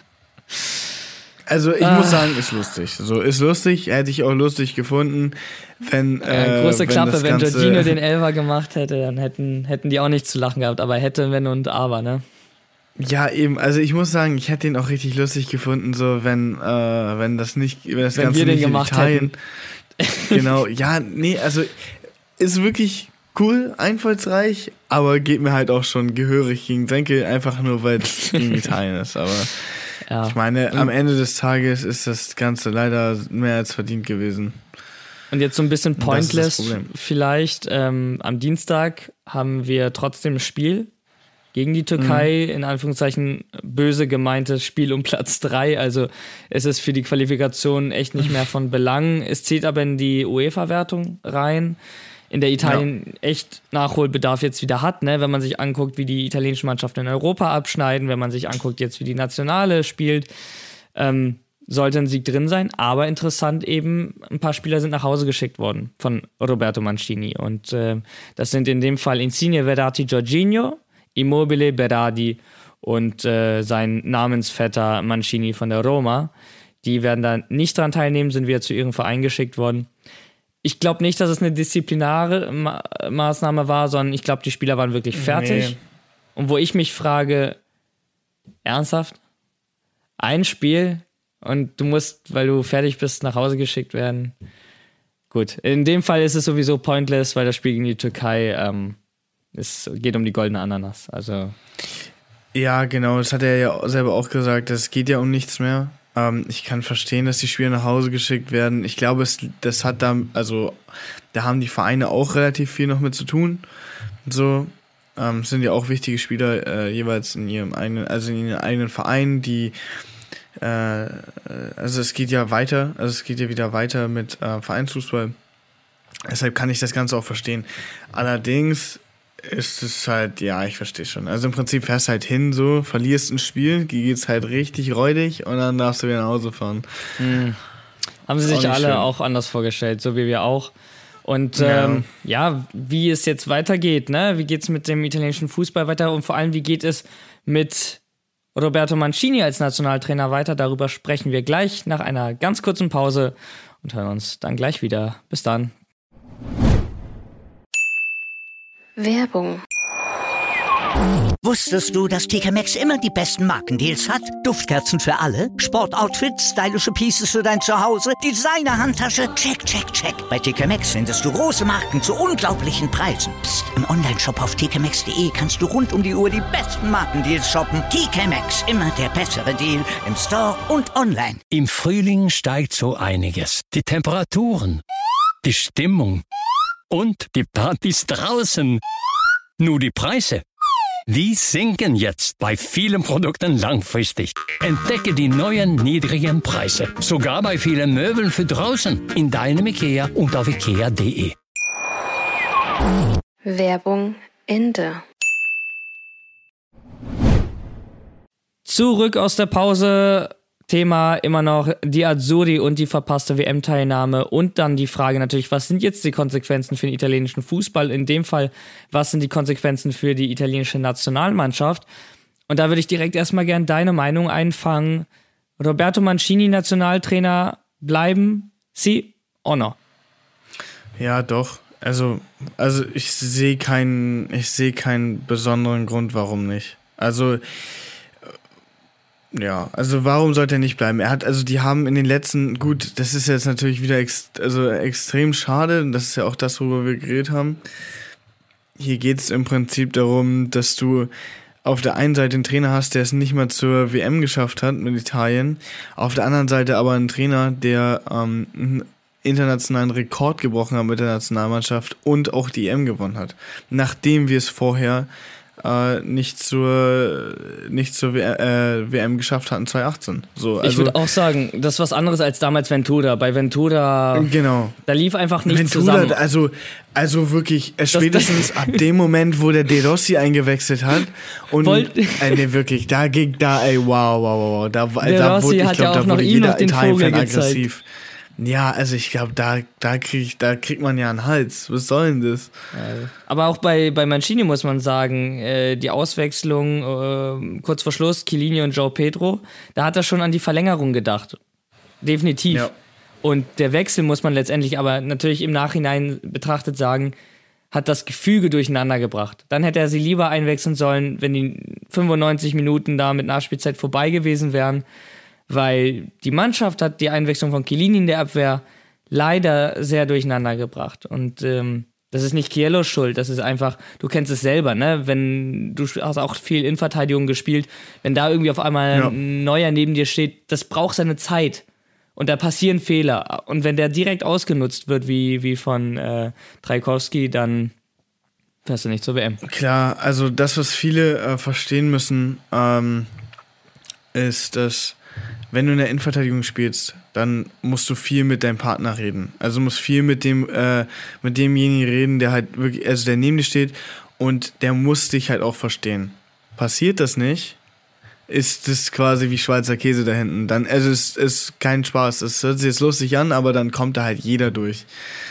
Also ich Ah. muss sagen, ist lustig. So, ist lustig, hätte ich auch lustig gefunden, wenn äh, äh, große wenn Klappe, das wenn Ganze, Jorginho den Elfer gemacht hätte, dann hätten, hätten die auch nichts zu lachen gehabt, aber hätte, wenn und aber, ne? Ja, eben, also ich muss sagen, ich hätte ihn auch richtig lustig gefunden, so wenn, äh, wenn das nicht, wenn das Wenn Ganze wir den nicht in gemacht Italien. Genau, ja, nee, also ist wirklich cool, einfallsreich, aber geht mir halt auch schon gehörig gegen den Senkel, einfach nur weil es gegen Italien ist. Aber Ja. ich meine, am Ende des Tages ist das Ganze leider mehr als verdient gewesen. Und jetzt so ein bisschen Das ist das pointless Problem. vielleicht. Ähm, am Dienstag haben wir trotzdem ein Spiel gegen die Türkei, Mhm. in Anführungszeichen böse gemeintes Spiel um Platz drei. Also es ist für die Qualifikation echt nicht mehr von Belang. Es zählt aber in die UEFA-Wertung rein, in der Italien echt Nachholbedarf jetzt wieder hat, ne? Wenn man sich anguckt, wie die italienischen Mannschaften in Europa abschneiden, wenn man sich anguckt jetzt, wie die Nationale spielt, ähm, sollte ein Sieg drin sein. Aber interessant eben, ein paar Spieler sind nach Hause geschickt worden von Roberto Mancini. Und äh, das sind in dem Fall Insigne, Verratti, Jorginho, Immobile, Berardi und äh, sein Namensvetter Mancini von der Roma. Die werden da nicht dran teilnehmen, sind wieder zu ihrem Verein geschickt worden. Ich glaube nicht, dass es eine disziplinare Ma- Maßnahme war, sondern ich glaube, die Spieler waren wirklich fertig. Nee. Und wo ich mich frage, ernsthaft? Ein Spiel und du musst, weil du fertig bist, nach Hause geschickt werden? Gut, in dem Fall ist es sowieso pointless, weil das Spiel gegen die Türkei, ähm, es geht um die goldene Ananas. Also Ja, genau, das hat er ja selber auch gesagt, es geht ja um nichts mehr. Ähm, ich kann verstehen, dass die Spieler nach Hause geschickt werden. Ich glaube, es, das hat da, also da haben die Vereine auch relativ viel noch mit zu tun. So, ähm, es sind ja auch wichtige Spieler äh, jeweils in ihrem eigenen, also in ihren eigenen Vereinen, die äh, also es geht ja weiter, also es geht ja wieder weiter mit äh, Vereinsfußball. Deshalb kann ich das Ganze auch verstehen. Allerdings ist es halt, ja, ich verstehe schon. Also im Prinzip fährst halt hin, so, verlierst ein Spiel, geht's halt richtig räudig und dann darfst du wieder nach Hause fahren. Mhm. Haben sie sich nicht alle schön. auch anders vorgestellt, so wie wir auch. Und Ja. ähm, ja, wie es jetzt weitergeht, ne? Wie geht es mit dem italienischen Fußball weiter und vor allem, wie geht es mit Roberto Mancini als Nationaltrainer weiter? Darüber sprechen wir gleich nach einer ganz kurzen Pause und hören uns dann gleich wieder. Bis dann. Werbung. Wusstest du, dass T K Maxx immer die besten Markendeals hat? Duftkerzen für alle, Sportoutfits, stylische Pieces für dein Zuhause, Designer-Handtasche, check, check, check. Bei T K Maxx findest du große Marken zu unglaublichen Preisen. Psst. Im Onlineshop auf t k maxx punkt d e kannst du rund um die Uhr die besten Markendeals shoppen. T K Maxx, immer der bessere Deal im Store und online. Im Frühling steigt so einiges. Die Temperaturen, die Stimmung und die Partys draußen. Nur die Preise, die sinken jetzt bei vielen Produkten langfristig. Entdecke die neuen niedrigen Preise. Sogar bei vielen Möbeln für draußen. In deinem IKEA und auf ikea punkt de. Werbung Ende. Zurück aus der Pause. Thema immer noch die Azzurri und die verpasste W M-Teilnahme und dann die Frage natürlich, was sind jetzt die Konsequenzen für den italienischen Fußball? In dem Fall, was sind die Konsequenzen für die italienische Nationalmannschaft? Und da würde ich direkt erstmal gerne deine Meinung einfangen. Roberto Mancini, Nationaltrainer, bleiben? Sie or no? Ja, doch. Also, also ich sehe keinen, ich sehe keinen besonderen Grund, warum nicht. Also Ja, also warum sollte er nicht bleiben? Er hat, also die haben in den letzten, gut, das ist jetzt natürlich wieder ex, also extrem schade, und das ist ja auch das, worüber wir geredet haben. Hier geht es im Prinzip darum, dass du auf der einen Seite einen Trainer hast, der es nicht mal zur W M geschafft hat mit Italien, auf der anderen Seite aber einen Trainer, der ähm, einen internationalen Rekord gebrochen hat mit der Nationalmannschaft und auch die E M gewonnen hat, nachdem wir es vorher Äh, nicht zur nicht zur W M geschafft hatten zwanzig achtzehn. So, also ich würde auch sagen, das ist was anderes als damals Ventura. Bei Ventura, genau. Da lief einfach nichts Ventura, zusammen. Also, also wirklich, äh, spätestens ab dem Moment, wo der De Rossi eingewechselt hat und Wollt- äh, nee, wirklich, da ging da, ey, wow, wow, wow, da, De da Rossi wurde, ich hat ja glaube, auch da noch wurde ihm noch jeder den Vogel Italien-Fan gezeigt. aggressiv. Ja, also ich glaube, da, da, krieg, da kriegt man ja einen Hals. Was soll denn das? Aber auch bei, bei Mancini muss man sagen, äh, die Auswechslung äh, kurz vor Schluss, Chiellini und João Pedro, da hat er schon an die Verlängerung gedacht. Definitiv. Ja. Und der Wechsel muss man letztendlich aber natürlich im Nachhinein betrachtet sagen, hat das Gefüge durcheinander gebracht. Dann hätte er sie lieber einwechseln sollen, wenn die fünfundneunzig Minuten da mit Nachspielzeit vorbei gewesen wären. Weil die Mannschaft hat die Einwechslung von Chiellini in der Abwehr leider sehr durcheinander gebracht. Und ähm, das ist nicht Chiellos Schuld, das ist einfach, du kennst es selber, ne? Wenn du hast auch viel Innenverteidigung gespielt, wenn da irgendwie auf einmal ja. ein Neuer neben dir steht, das braucht seine Zeit. Und da passieren Fehler. Und wenn der direkt ausgenutzt wird, wie, wie von äh, Trajkowski, dann fährst du nicht zur W M. Klar, also das, was viele äh, verstehen müssen, ähm, ist, dass wenn du in der Innenverteidigung spielst, dann musst du viel mit deinem Partner reden. Also musst viel mit dem äh, mit demjenigen reden, der halt wirklich, also der neben dir steht und der muss dich halt auch verstehen. Passiert das nicht, ist das quasi wie Schweizer Käse da hinten. Dann, also es ist kein Spaß. Es hört sich jetzt lustig an, aber dann kommt da halt jeder durch.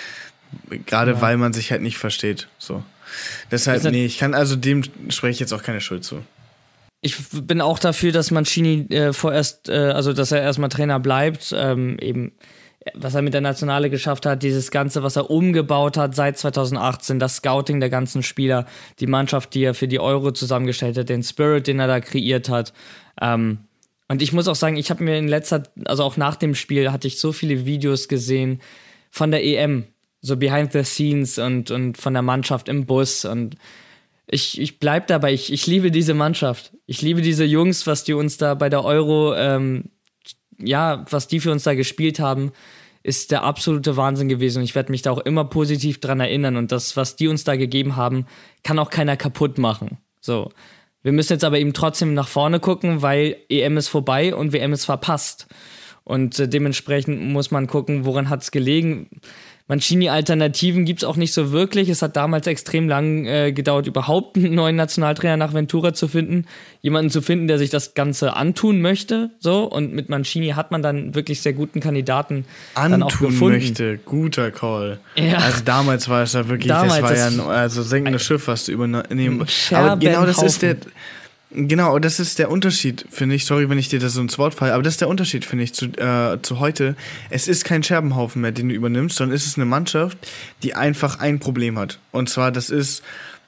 Gerade ja. weil man sich halt nicht versteht. So. Deshalb, nee, ich kann, also dem spreche ich jetzt auch keine Schuld zu. Ich bin auch dafür, dass Mancini äh, vorerst, äh, also dass er erstmal Trainer bleibt, ähm, eben was er mit der Nationale geschafft hat, dieses Ganze, was er umgebaut hat seit zwanzig achtzehn, das Scouting der ganzen Spieler, die Mannschaft, die er für die Euro zusammengestellt hat, den Spirit, den er da kreiert hat. Ähm, und ich muss auch sagen, ich habe mir in letzter, also auch nach dem Spiel, hatte ich so viele Videos gesehen von der E M, so behind the scenes und, und von der Mannschaft im Bus und Ich, ich bleib dabei, ich, ich liebe diese Mannschaft. Ich liebe diese Jungs, was die uns da bei der Euro, ähm, ja, was die für uns da gespielt haben, ist der absolute Wahnsinn gewesen. Und ich werde mich da auch immer positiv dran erinnern. Und das, was die uns da gegeben haben, kann auch keiner kaputt machen. So. Wir müssen jetzt aber eben trotzdem nach vorne gucken, weil E M ist vorbei und W M ist verpasst. Und äh, dementsprechend muss man gucken, woran hat's gelegen. Mancini-Alternativen gibt's auch nicht so wirklich. Es hat damals extrem lang äh, gedauert, überhaupt einen neuen Nationaltrainer nach Ventura zu finden. Jemanden zu finden, der sich das Ganze antun möchte. So. Und mit Mancini hat man dann wirklich sehr guten Kandidaten antun dann auch gefunden. möchte, guter Call. Ja. Also damals war es ja wirklich, damals das war ja ein also sinkendes Schiff, was du übernehmen. Aber genau das ist der... Genau, das ist der Unterschied, finde ich. Sorry, wenn ich dir das so ins Wort falle, aber das ist der Unterschied, finde ich, zu, äh, zu heute. Es ist kein Scherbenhaufen mehr, den du übernimmst, sondern es ist eine Mannschaft, die einfach ein Problem hat. Und zwar, das ist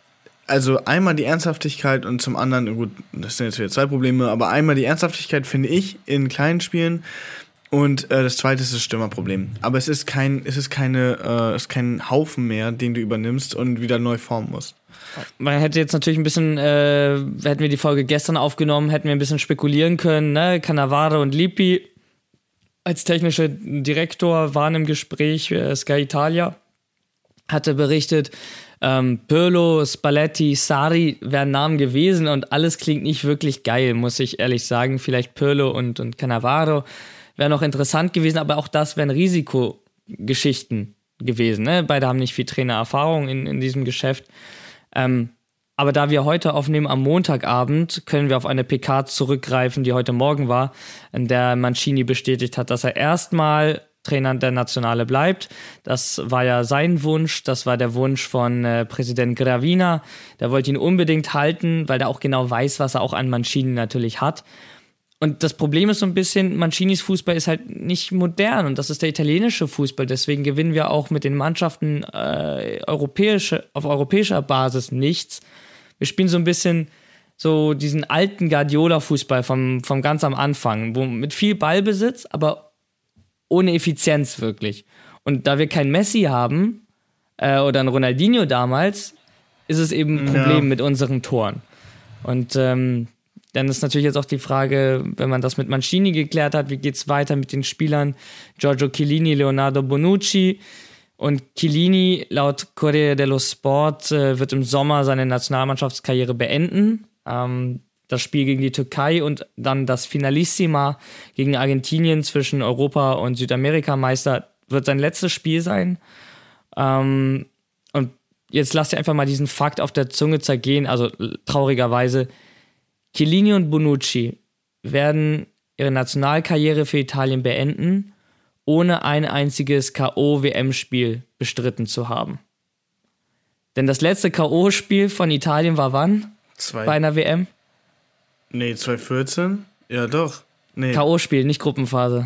also einmal die Ernsthaftigkeit und zum anderen, gut, das sind jetzt wieder zwei Probleme, aber einmal die Ernsthaftigkeit finde ich in kleinen Spielen und äh, das zweite ist das Stürmerproblem. Aber es ist kein, es ist keine, äh, es ist kein Haufen mehr, den du übernimmst und wieder neu formen musst. Man hätte jetzt natürlich ein bisschen, äh, hätten wir die Folge gestern aufgenommen, hätten wir ein bisschen spekulieren können, ne? Cannavaro und Lippi als technischer Direktor waren im Gespräch, äh, Sky Italia hatte berichtet, ähm, Pirlo, Spalletti, Sarri wären Namen gewesen und alles klingt nicht wirklich geil, muss ich ehrlich sagen. Vielleicht Pirlo und, und Cannavaro wären noch interessant gewesen, aber auch das wären Risikogeschichten gewesen. Ne? Beide haben nicht viel Trainererfahrung in, in diesem Geschäft. Ähm, aber da wir heute aufnehmen am Montagabend, können wir auf eine P K zurückgreifen, die heute Morgen war, in der Mancini bestätigt hat, dass er erstmal Trainer der Nationale bleibt. Das war ja sein Wunsch, das war der Wunsch von äh, Präsident Gravina. Der wollte ihn unbedingt halten, weil er auch genau weiß, was er auch an Mancini natürlich hat. Und das Problem ist so ein bisschen, Mancinis Fußball ist halt nicht modern und das ist der italienische Fußball. Deswegen gewinnen wir auch mit den Mannschaften äh, europäische, auf europäischer Basis nichts. Wir spielen so ein bisschen so diesen alten Guardiola-Fußball vom, vom ganz am Anfang, wo mit viel Ballbesitz, aber ohne Effizienz wirklich. Und da wir keinen Messi haben, äh, oder einen Ronaldinho damals, ist es eben ein Problem ja. mit unseren Toren. Und ähm, dann ist natürlich jetzt auch die Frage, wenn man das mit Mancini geklärt hat, wie geht's weiter mit den Spielern Giorgio Chiellini, Leonardo Bonucci. Und Chiellini, laut Corriere dello Sport, äh, wird im Sommer seine Nationalmannschaftskarriere beenden. Ähm, das Spiel gegen die Türkei und dann das Finalissima gegen Argentinien zwischen Europa- und Südamerikameister wird sein letztes Spiel sein. Ähm, und jetzt lasst ihr einfach mal diesen Fakt auf der Zunge zergehen, also traurigerweise, Chiellini und Bonucci werden ihre Nationalkarriere für Italien beenden, ohne ein einziges K O-W M-Spiel bestritten zu haben. Denn das letzte K O-Spiel von Italien war wann? Zwei. Bei einer W M? Nee, zwanzig vierzehn? Ja, doch. Nee. K O-Spiel, nicht Gruppenphase.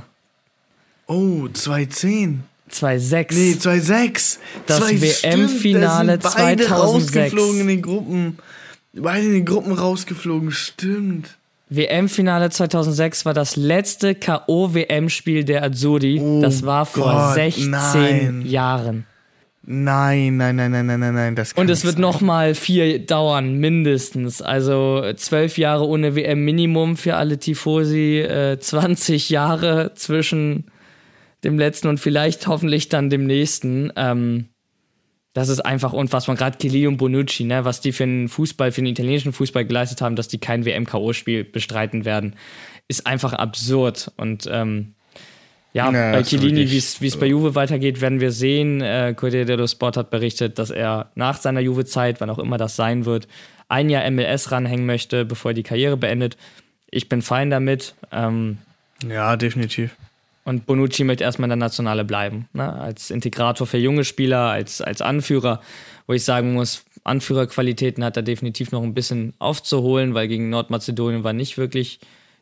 Oh, zwanzig zehn. zwanzig sechs. Nee, zwanzig sechs. Das W M-Finale zweitausendsechs. Beide zweitausendsechs. rausgeflogen in den Gruppen. Beide in den Gruppen rausgeflogen, stimmt. W M-Finale zweitausendsechs war das letzte K O-W M-Spiel der Azzurri. Oh das war vor Gott, sechzehn nein. Jahren. Nein, nein, nein, nein, nein, nein, nein. Das kann Und es nicht wird sein. nochmal vier dauern, mindestens. Also zwölf Jahre ohne W M-Minimum für alle Tifosi, äh, zwanzig Jahre zwischen dem letzten und vielleicht hoffentlich dann dem nächsten. Ähm, das ist einfach unfassbar. Gerade Chiellini und Bonucci, ne, was die für einen Fußball, für den italienischen Fußball geleistet haben, dass die kein W M-K O-Spiel bestreiten werden, ist einfach absurd. Und ähm, ja, ja, bei Chiellini, wie es wirklich bei Juve weitergeht, werden wir sehen. Äh, Corriere dello Sport hat berichtet, dass er nach seiner Juve-Zeit, wann auch immer das sein wird, ein Jahr M L S ranhängen möchte, bevor er die Karriere beendet. Ich bin fein damit. Ähm, Ja, definitiv. Und Bonucci möchte erstmal in der Nationale bleiben, ne? Als Integrator für junge Spieler, als, als Anführer, wo ich sagen muss, Anführerqualitäten hat er definitiv noch ein bisschen aufzuholen, weil gegen Nordmazedonien war nicht wirklich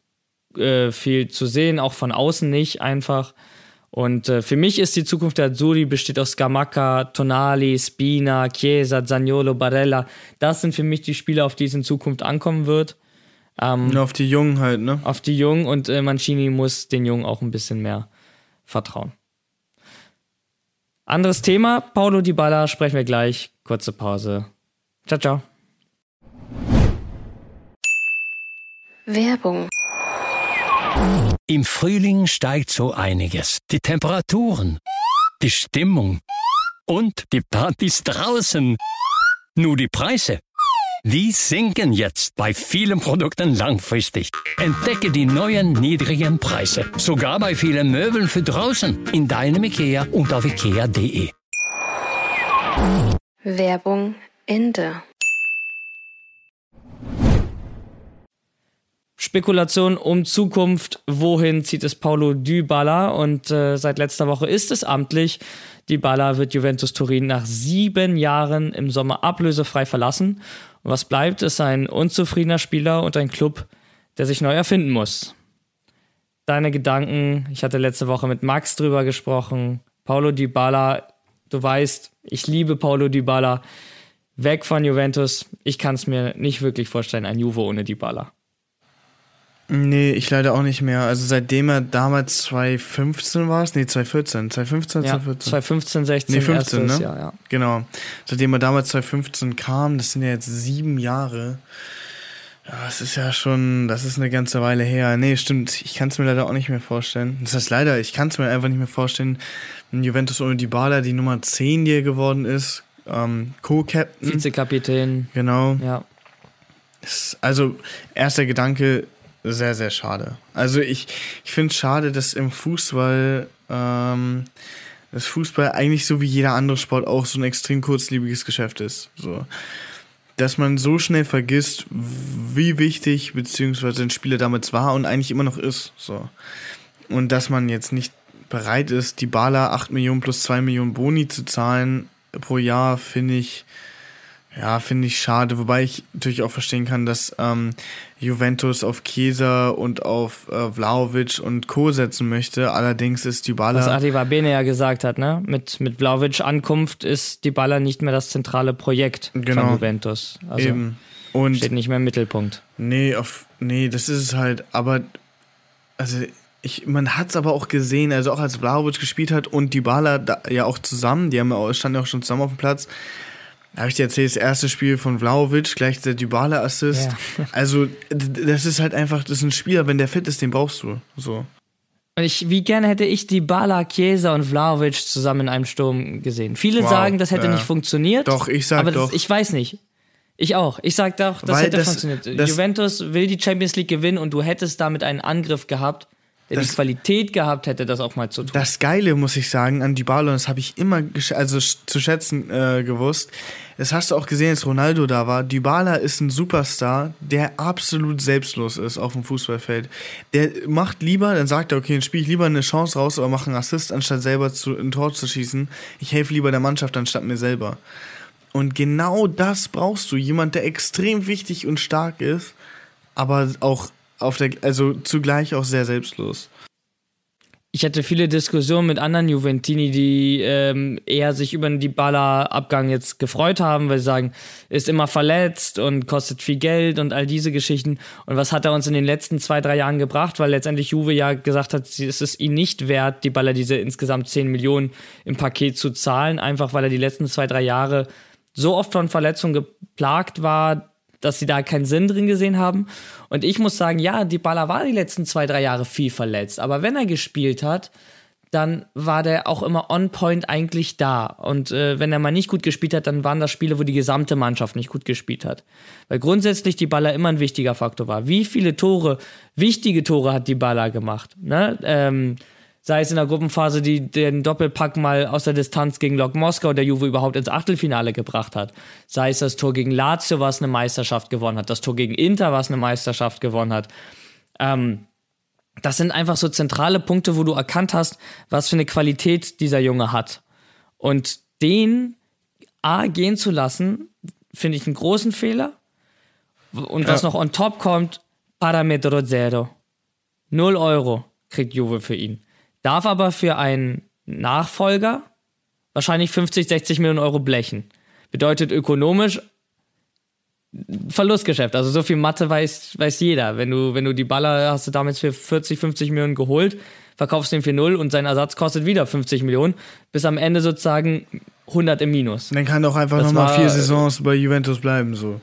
äh, viel zu sehen, auch von außen nicht einfach. Und äh, für mich ist die Zukunft der Azzurri besteht aus Scamacca, Tonali, Spina, Chiesa, Zaniolo, Barella. Das sind für mich die Spieler, auf die es in Zukunft ankommen wird. Ähm, Nur auf die Jungen halt, ne? Auf die Jungen und äh, Mancini muss den Jungen auch ein bisschen mehr vertrauen. Anderes Thema, Paulo Dybala, sprechen wir gleich. Kurze Pause. Ciao, ciao. Werbung. Im Frühling steigt so einiges. Die Temperaturen, die Stimmung und die Partys draußen. Nur die Preise, die sinken jetzt bei vielen Produkten langfristig. Entdecke die neuen niedrigen Preise. Sogar bei vielen Möbeln für draußen. In deinem IKEA und auf ikea punkt de. Werbung Ende. Spekulation um Zukunft, wohin zieht es Paulo Dybala? Und äh, seit letzter Woche ist es amtlich. Dybala wird Juventus Turin nach sieben Jahren im Sommer ablösefrei verlassen. Und was bleibt, ist ein unzufriedener Spieler und ein Club, der sich neu erfinden muss. Deine Gedanken, ich hatte letzte Woche mit Max drüber gesprochen. Paulo Dybala, du weißt, ich liebe Paulo Dybala. weg von Juventus. Ich kann es mir nicht wirklich vorstellen, ein Juve ohne Dybala. Nee, ich leider auch nicht mehr. Also seitdem er damals zwanzig fünfzehn war es? Nee, zwanzig vierzehn. zwanzig fünfzehn, Ja, zwanzig vierzehn. zwanzig fünfzehn, sechzehn, Nee, fünfzehn, erstes ne? Jahr, ja. Genau. Seitdem er damals zwanzig fünfzehn kam, das sind ja jetzt sieben Jahre. Ja, das ist ja schon, das ist eine ganze Weile her. Nee, stimmt, ich kann es mir leider auch nicht mehr vorstellen. Das heißt leider, ich kann es mir einfach nicht mehr vorstellen, ein Juventus ohne Dybala, die Nummer zehn, die er geworden ist, ähm, Co-Captain. Vizekapitän. Genau. Ja. Ist, also, erster Gedanke, sehr, sehr schade. Also ich, ich finde es schade, dass im Fußball, ähm, das Fußball eigentlich so wie jeder andere Sport auch so ein extrem kurzlebiges Geschäft ist. So. Dass man so schnell vergisst, wie wichtig beziehungsweise ein Spieler damals war und eigentlich immer noch ist. So. Und dass man jetzt nicht bereit ist, Dybala acht Millionen plus zwei Millionen Boni zu zahlen pro Jahr, finde ich, ja, finde ich schade. Wobei ich natürlich auch verstehen kann, dass ähm, Juventus auf Chiesa und auf äh, Vlahovic und Co. setzen möchte. Allerdings ist Dybala... Was Arriva Bene ja gesagt hat, ne? Mit, mit Vlahovic Ankunft ist Dybala nicht mehr das zentrale Projekt Genau. von Juventus. Also Eben. Und steht nicht mehr im Mittelpunkt. nee, auf, nee, das ist es halt. Aber also ich, man hat es aber auch gesehen, also auch als Vlahovic gespielt hat und Dybala da, ja auch zusammen, die haben ja auch, standen ja auch schon zusammen auf dem Platz. Da habe ich dir erzählt, das erste Spiel von Vlahovic, gleich der Dybala-Assist. Ja. Also, d- das ist halt einfach, das ist ein Spieler, wenn der fit ist, den brauchst du. So. Und ich, wie gerne hätte ich Dybala, Chiesa und Vlahovic zusammen in einem Sturm gesehen. Viele Wow, sagen, das hätte ja. nicht funktioniert. Doch, ich sag aber das, doch. ich weiß nicht. Ich auch. Ich sag doch, das Weil hätte das- funktioniert. das- Juventus will die Champions League gewinnen und du hättest damit einen Angriff gehabt, der Das- die Qualität gehabt hätte, das auch mal zu tun. Das Geile, muss ich sagen, an Dybala, und das habe ich immer gesch- also sch- zu schätzen äh, gewusst, das hast du auch gesehen, als Ronaldo da war. Dybala ist ein Superstar, der absolut selbstlos ist auf dem Fußballfeld. Der macht lieber, dann sagt er, okay, dann spiele ich lieber eine Chance raus oder mache einen Assist, anstatt selber zu, ein Tor zu schießen. Ich helfe lieber der Mannschaft, anstatt mir selber. Und genau das brauchst du. Jemand, der extrem wichtig und stark ist, aber auch auf der, also zugleich auch sehr selbstlos. Ich hatte viele Diskussionen mit anderen Juventini, die ähm, eher sich über den Dybala-Abgang jetzt gefreut haben, weil sie sagen, ist immer verletzt und kostet viel Geld und all diese Geschichten. Und was hat er uns in den letzten zwei, drei Jahren gebracht? Weil letztendlich Juve ja gesagt hat, es ist ihm nicht wert, Dybala diese insgesamt zehn Millionen im Paket zu zahlen, einfach weil er die letzten zwei, drei Jahre so oft von Verletzungen geplagt war, dass sie da keinen Sinn drin gesehen haben. Und ich muss sagen, ja, Dybala war die letzten zwei, drei Jahre viel verletzt. Aber wenn er gespielt hat, dann war der auch immer on point eigentlich da. Und äh, wenn er mal nicht gut gespielt hat, dann waren das Spiele, wo die gesamte Mannschaft nicht gut gespielt hat. Weil grundsätzlich Dybala immer ein wichtiger Faktor war. Wie viele Tore, wichtige Tore hat Dybala gemacht? Ne? Ähm, sei es in der Gruppenphase, die den Doppelpack mal aus der Distanz gegen Lok Moskau, der Juve überhaupt ins Achtelfinale gebracht hat. Sei es das Tor gegen Lazio, was eine Meisterschaft gewonnen hat. Das Tor gegen Inter, was eine Meisterschaft gewonnen hat. Ähm, das sind einfach so zentrale Punkte, wo du erkannt hast, was für eine Qualität dieser Junge hat. Und den A gehen zu lassen, finde ich einen großen Fehler. Und was Ja. noch on top kommt, Parametro Zero. Null Euro kriegt Juve für ihn. Darf aber für einen Nachfolger wahrscheinlich fünfzig, sechzig Millionen Euro blechen. Bedeutet ökonomisch Verlustgeschäft. Also so viel Mathe weiß, weiß jeder. Wenn du, wenn du Dybala hast du damals für vierzig, fünfzig Millionen geholt, verkaufst den für null und sein Ersatz kostet wieder fünfzig Millionen, bis am Ende sozusagen hundert im Minus. Dann kann doch einfach Das nochmal war- vier Saisons bei Juventus bleiben, so.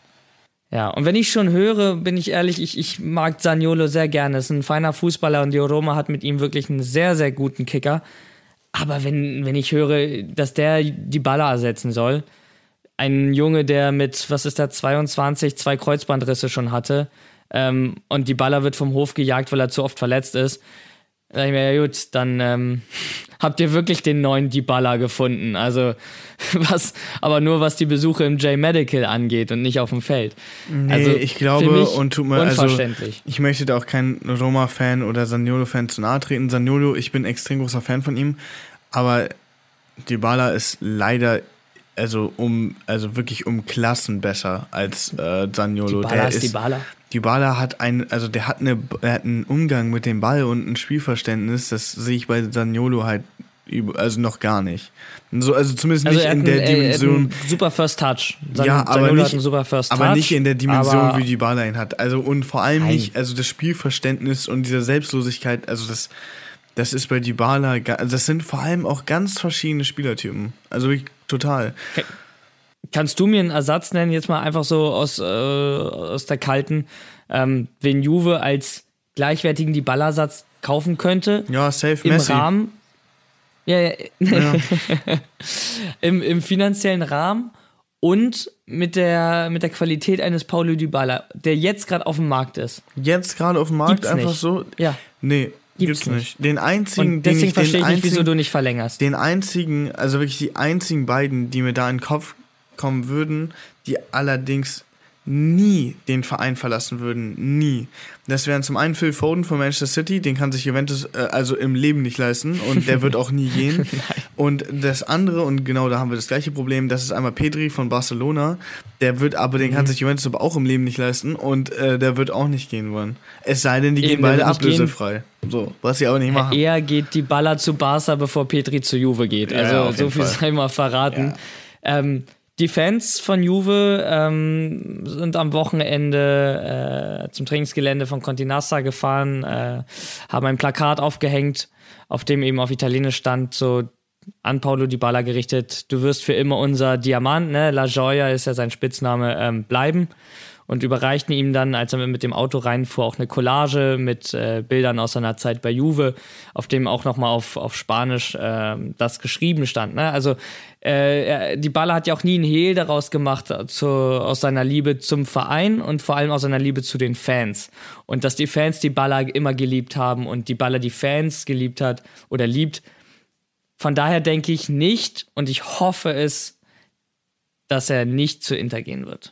Ja, und wenn ich schon höre, bin ich ehrlich, ich, ich mag Zaniolo sehr gerne. Ist ein feiner Fußballer und die Roma hat mit ihm wirklich einen sehr, sehr guten Kicker. Aber wenn, wenn ich höre, dass der Dybala ersetzen soll, ein Junge, der mit, was ist der, zweiundzwanzig, zwei Kreuzbandrisse schon hatte, ähm, und Dybala wird vom Hof gejagt, weil er zu oft verletzt ist, da sag ich mir, ja gut, dann ähm, habt ihr wirklich den neuen Dybala gefunden. Also was, aber nur was die Besuche im J-Medical angeht und nicht auf dem Feld. Nee, Also, ich für glaube, mich und tut mir, also, unverständlich. ich möchte da auch kein Roma-Fan oder Zaniolo-Fan zu nahe treten. Zaniolo, ich bin ein extrem großer Fan von ihm, aber Dybala ist leider, also um, also wirklich um Klassen besser als äh, Zaniolo. Dybala der ist Dybala. Dybala hat ein, also der hat eine, er hat einen Umgang mit dem Ball und ein Spielverständnis, das sehe ich bei Zaniolo halt also noch gar nicht. So, also zumindest Also nicht er hat in der einen, äh, Dimension. Er hat einen super First Touch. Sein, ja, sein aber Null nicht, hat einen super First aber Touch, nicht in der Dimension, aber wie Dybala ihn hat. Also und vor allem Nein. nicht, also das Spielverständnis und diese Selbstlosigkeit, also das, das ist bei Dybala, ga- also das sind vor allem auch ganz verschiedene Spielertypen. Also wirklich total. Kannst du mir einen Ersatz nennen, jetzt mal einfach so aus, äh, aus der Kalten, ähm, wen Juve als gleichwertigen Dybala-Satz kaufen könnte? Ja, safe Im Messi. Rahmen. Ja, ja. Ja. Im, Im finanziellen Rahmen und mit der, mit der Qualität eines Paulo Dybala, der jetzt gerade auf dem Markt ist. Jetzt gerade auf dem Markt Gibt's einfach nicht. so. Ja. Nee, Gibt's gibt's, nicht. Den einzigen, Und deswegen den ich, verstehe den ich nicht, wieso einzigen, du nicht verlängerst. den einzigen, also wirklich die einzigen beiden, die mir da in den Kopf kommen würden, die allerdings nie den Verein verlassen würden. Nie. Das wären zum einen Phil Foden von Manchester City, den kann sich Juventus äh, also im Leben nicht leisten und der wird auch nie gehen. Und das andere, und genau da haben wir das gleiche Problem, das ist einmal Pedri von Barcelona, der wird aber, den kann sich Juventus aber auch im Leben nicht leisten und äh, der wird auch nicht gehen wollen. Es sei denn, die Eben, gehen der beide wird nicht ablösefrei. So, was sie aber nicht machen. Eher geht Dybala zu Barca, bevor Pedri zu Juve geht. Ja, Also ja, auf so jeden viel Fall. sei mal verraten. Ja. Ähm, die Fans von Juve ähm, sind am Wochenende äh, zum Trainingsgelände von Continassa gefahren, äh, haben ein Plakat aufgehängt, auf dem eben auf Italienisch stand, so an Paulo Dybala gerichtet: Du wirst für immer unser Diamant, ne? La Gioia ist ja sein Spitzname, ähm, bleiben. Und überreichten ihm dann, als er mit dem Auto reinfuhr, auch eine Collage mit äh, Bildern aus seiner Zeit bei Juve, auf dem auch nochmal auf, auf Spanisch äh, das geschrieben stand. Ne? Also äh, Dybala hat ja auch nie einen Hehl daraus gemacht zu, aus seiner Liebe zum Verein und vor allem aus seiner Liebe zu den Fans. Und dass die Fans Dybala immer geliebt haben und Dybala die Fans geliebt hat oder liebt. Von daher denke ich nicht, und ich hoffe es, dass er nicht zu Inter gehen wird.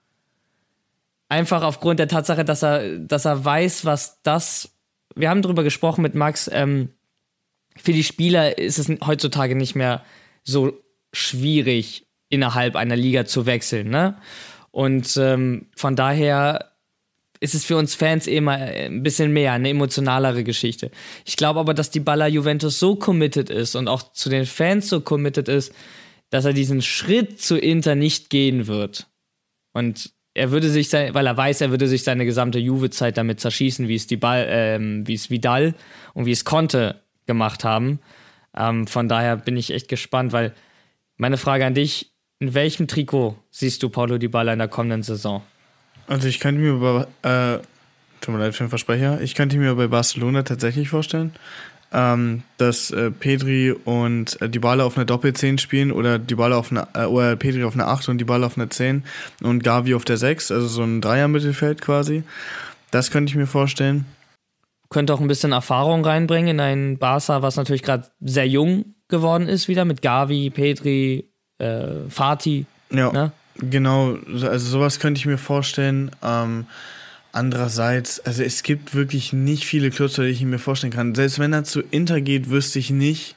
Einfach aufgrund der Tatsache, dass er, dass er weiß, was das. Wir haben darüber gesprochen mit Max. Ähm, für die Spieler ist es heutzutage nicht mehr so schwierig, innerhalb einer Liga zu wechseln. Ne? Und ähm, von daher ist es für uns Fans eh mal ein bisschen mehr, eine emotionalere Geschichte. Ich glaube aber, dass Dybala Juventus so committed ist und auch zu den Fans so committed ist, dass er diesen Schritt zu Inter nicht gehen wird. Und er würde sich, sein, weil er weiß, er würde sich seine gesamte Juve-Zeit damit zerschießen, wie es die Ball, ähm, wie es Vidal und wie es Conte gemacht haben. Ähm, von daher bin ich echt gespannt, weil meine Frage an dich: In welchem Trikot siehst du Paulo Dybala in der kommenden Saison? Also ich könnte mir über, äh, tut mir leid für den Versprecher, ich könnte mir bei Barcelona tatsächlich vorstellen, ähm, dass äh, Pedri und äh, Dybala auf einer Doppelzehn spielen oder Dybala auf einer, äh, oder Pedri auf einer acht und Dybala auf einer zehn und Gavi auf der sechs, also so ein Dreier-Mittelfeld quasi. Das könnte ich mir vorstellen. Könnte auch ein bisschen Erfahrung reinbringen in ein Barca, was natürlich gerade sehr jung geworden ist wieder, mit Gavi, Pedri, äh, Fati. Ja, ne? Genau, also sowas könnte ich mir vorstellen. Ähm, andererseits, also es gibt wirklich nicht viele Clubs, die ich mir vorstellen kann. Selbst wenn er zu Inter geht, wüsste ich nicht,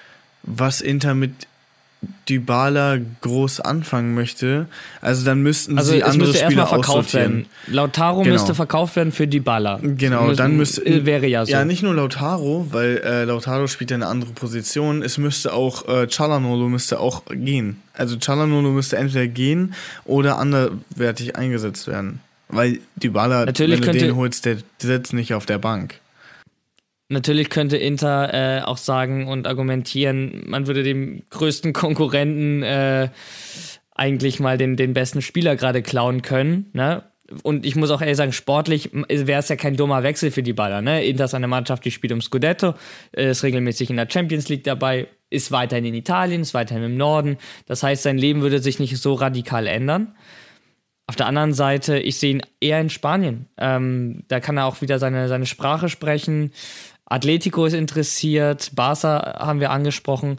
was Inter mit Dybala groß anfangen möchte. Also dann müssten Also sie es andere müsste Spieler erstmal verkauft aussortieren. werden. Lautaro Genau. müsste verkauft werden für Dybala. Genau, Müssen, dann müsste äh, wäre ja so. Ja, nicht nur Lautaro, weil äh, Lautaro spielt ja eine andere Position. Es müsste auch äh, Çalhanoğlu müsste auch gehen. Also Çalhanoğlu müsste entweder gehen oder anderwertig eingesetzt werden. Weil Dybala, Natürlich wenn du könnte- den holst, der sitzt nicht auf der Bank. Natürlich könnte Inter äh, auch sagen und argumentieren, man würde dem größten Konkurrenten äh, eigentlich mal den, den besten Spieler gerade klauen können. Ne? Und ich muss auch ehrlich sagen, sportlich wäre es ja kein dummer Wechsel für Dybala. Ne? Inter ist eine Mannschaft, die spielt um Scudetto, äh, ist regelmäßig in der Champions League dabei, ist weiterhin in Italien, ist weiterhin im Norden. Das heißt, sein Leben würde sich nicht so radikal ändern. Auf der anderen Seite, ich sehe ihn eher in Spanien. Ähm, da kann er auch wieder seine, seine Sprache sprechen. Atletico ist interessiert, Barca haben wir angesprochen.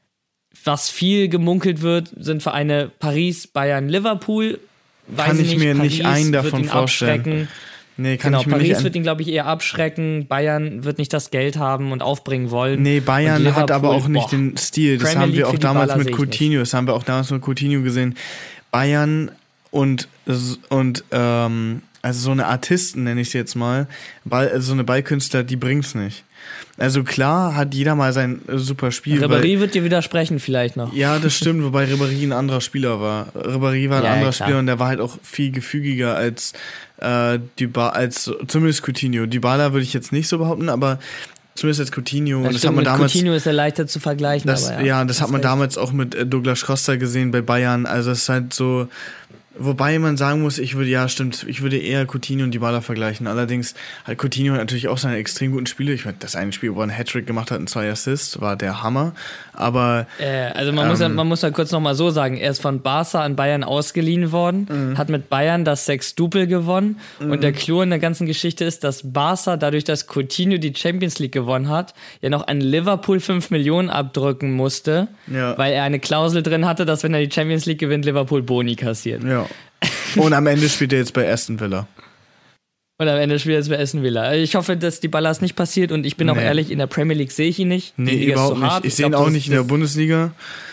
Was viel gemunkelt wird, sind Vereine Paris, Bayern, Liverpool. Weiß Kann ich nicht, mir Paris nicht einen wird davon ihn vorstellen. abschrecken. Nee, kann Genau, ich mir Paris nicht wird ihn, glaube ich, eher abschrecken. Bayern wird nicht das Geld haben und aufbringen wollen. Nee, Bayern Und hat aber Liverpool, auch nicht boah, den Stil. Das Premier haben League wir auch für damals Dybala mit sehe ich Coutinho. Das haben wir auch damals mit Coutinho gesehen. Bayern und, und ähm, also so eine Artisten, nenne ich sie jetzt mal, Ball, also so eine Ballkünstler, die bringt's nicht. Also klar hat jeder mal sein äh, super Spiel. Ribéry wird dir widersprechen vielleicht noch. Ja, das stimmt, wobei Ribéry ein anderer Spieler war. Ribéry war ein Ja, anderer ja, klar. Spieler und der war halt auch viel gefügiger als äh, Dybala, als zumindest Coutinho. Dybala würde ich jetzt nicht so behaupten, aber zumindest als Coutinho. Das Und das stimmt, hat man mit damals. Coutinho ist er leichter zu vergleichen. Das, aber ja, ja, das hat man recht. damals auch mit äh, Douglas Costa gesehen bei Bayern. Also es ist halt so. Wobei man sagen muss, ich würde, ja stimmt, ich würde eher Coutinho und Dybala vergleichen. Allerdings hat Coutinho natürlich auch seine extrem guten Spiele. Ich meine, das eine Spiel, wo er einen Hattrick gemacht hat und zwei Assists, war der Hammer. Aber Äh, also man, ähm, muss ja, man muss ja kurz nochmal so sagen, er ist von Barca an Bayern ausgeliehen worden, mhm. hat mit Bayern das Sechs-Dupel gewonnen mhm. und der Clou in der ganzen Geschichte ist, dass Barca, dadurch, dass Coutinho die Champions League gewonnen hat, ja noch an Liverpool fünf Millionen abdrücken musste, ja. weil er eine Klausel drin hatte, dass wenn er die Champions League gewinnt, Liverpool Boni kassiert. Ja. Und am Ende spielt er jetzt bei Aston Villa. Und am Ende spielt er jetzt bei Aston Villa. Ich hoffe, dass die Ballas nicht passiert und ich bin nee. auch ehrlich, in der Premier League sehe ich ihn nicht. Nee, die Liga überhaupt ist so nicht. hart. Ich, ich sehe ihn glaub, auch das, nicht in der Bundesliga.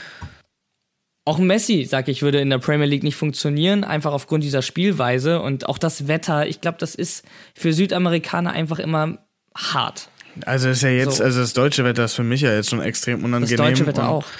Auch Messi, sag ich, würde in der Premier League nicht funktionieren, einfach aufgrund dieser Spielweise und auch das Wetter. Ich glaube, das ist für Südamerikaner einfach immer hart. Also ist ja jetzt, so. also das deutsche Wetter ist für mich ja jetzt schon extrem unangenehm. Das deutsche Wetter auch.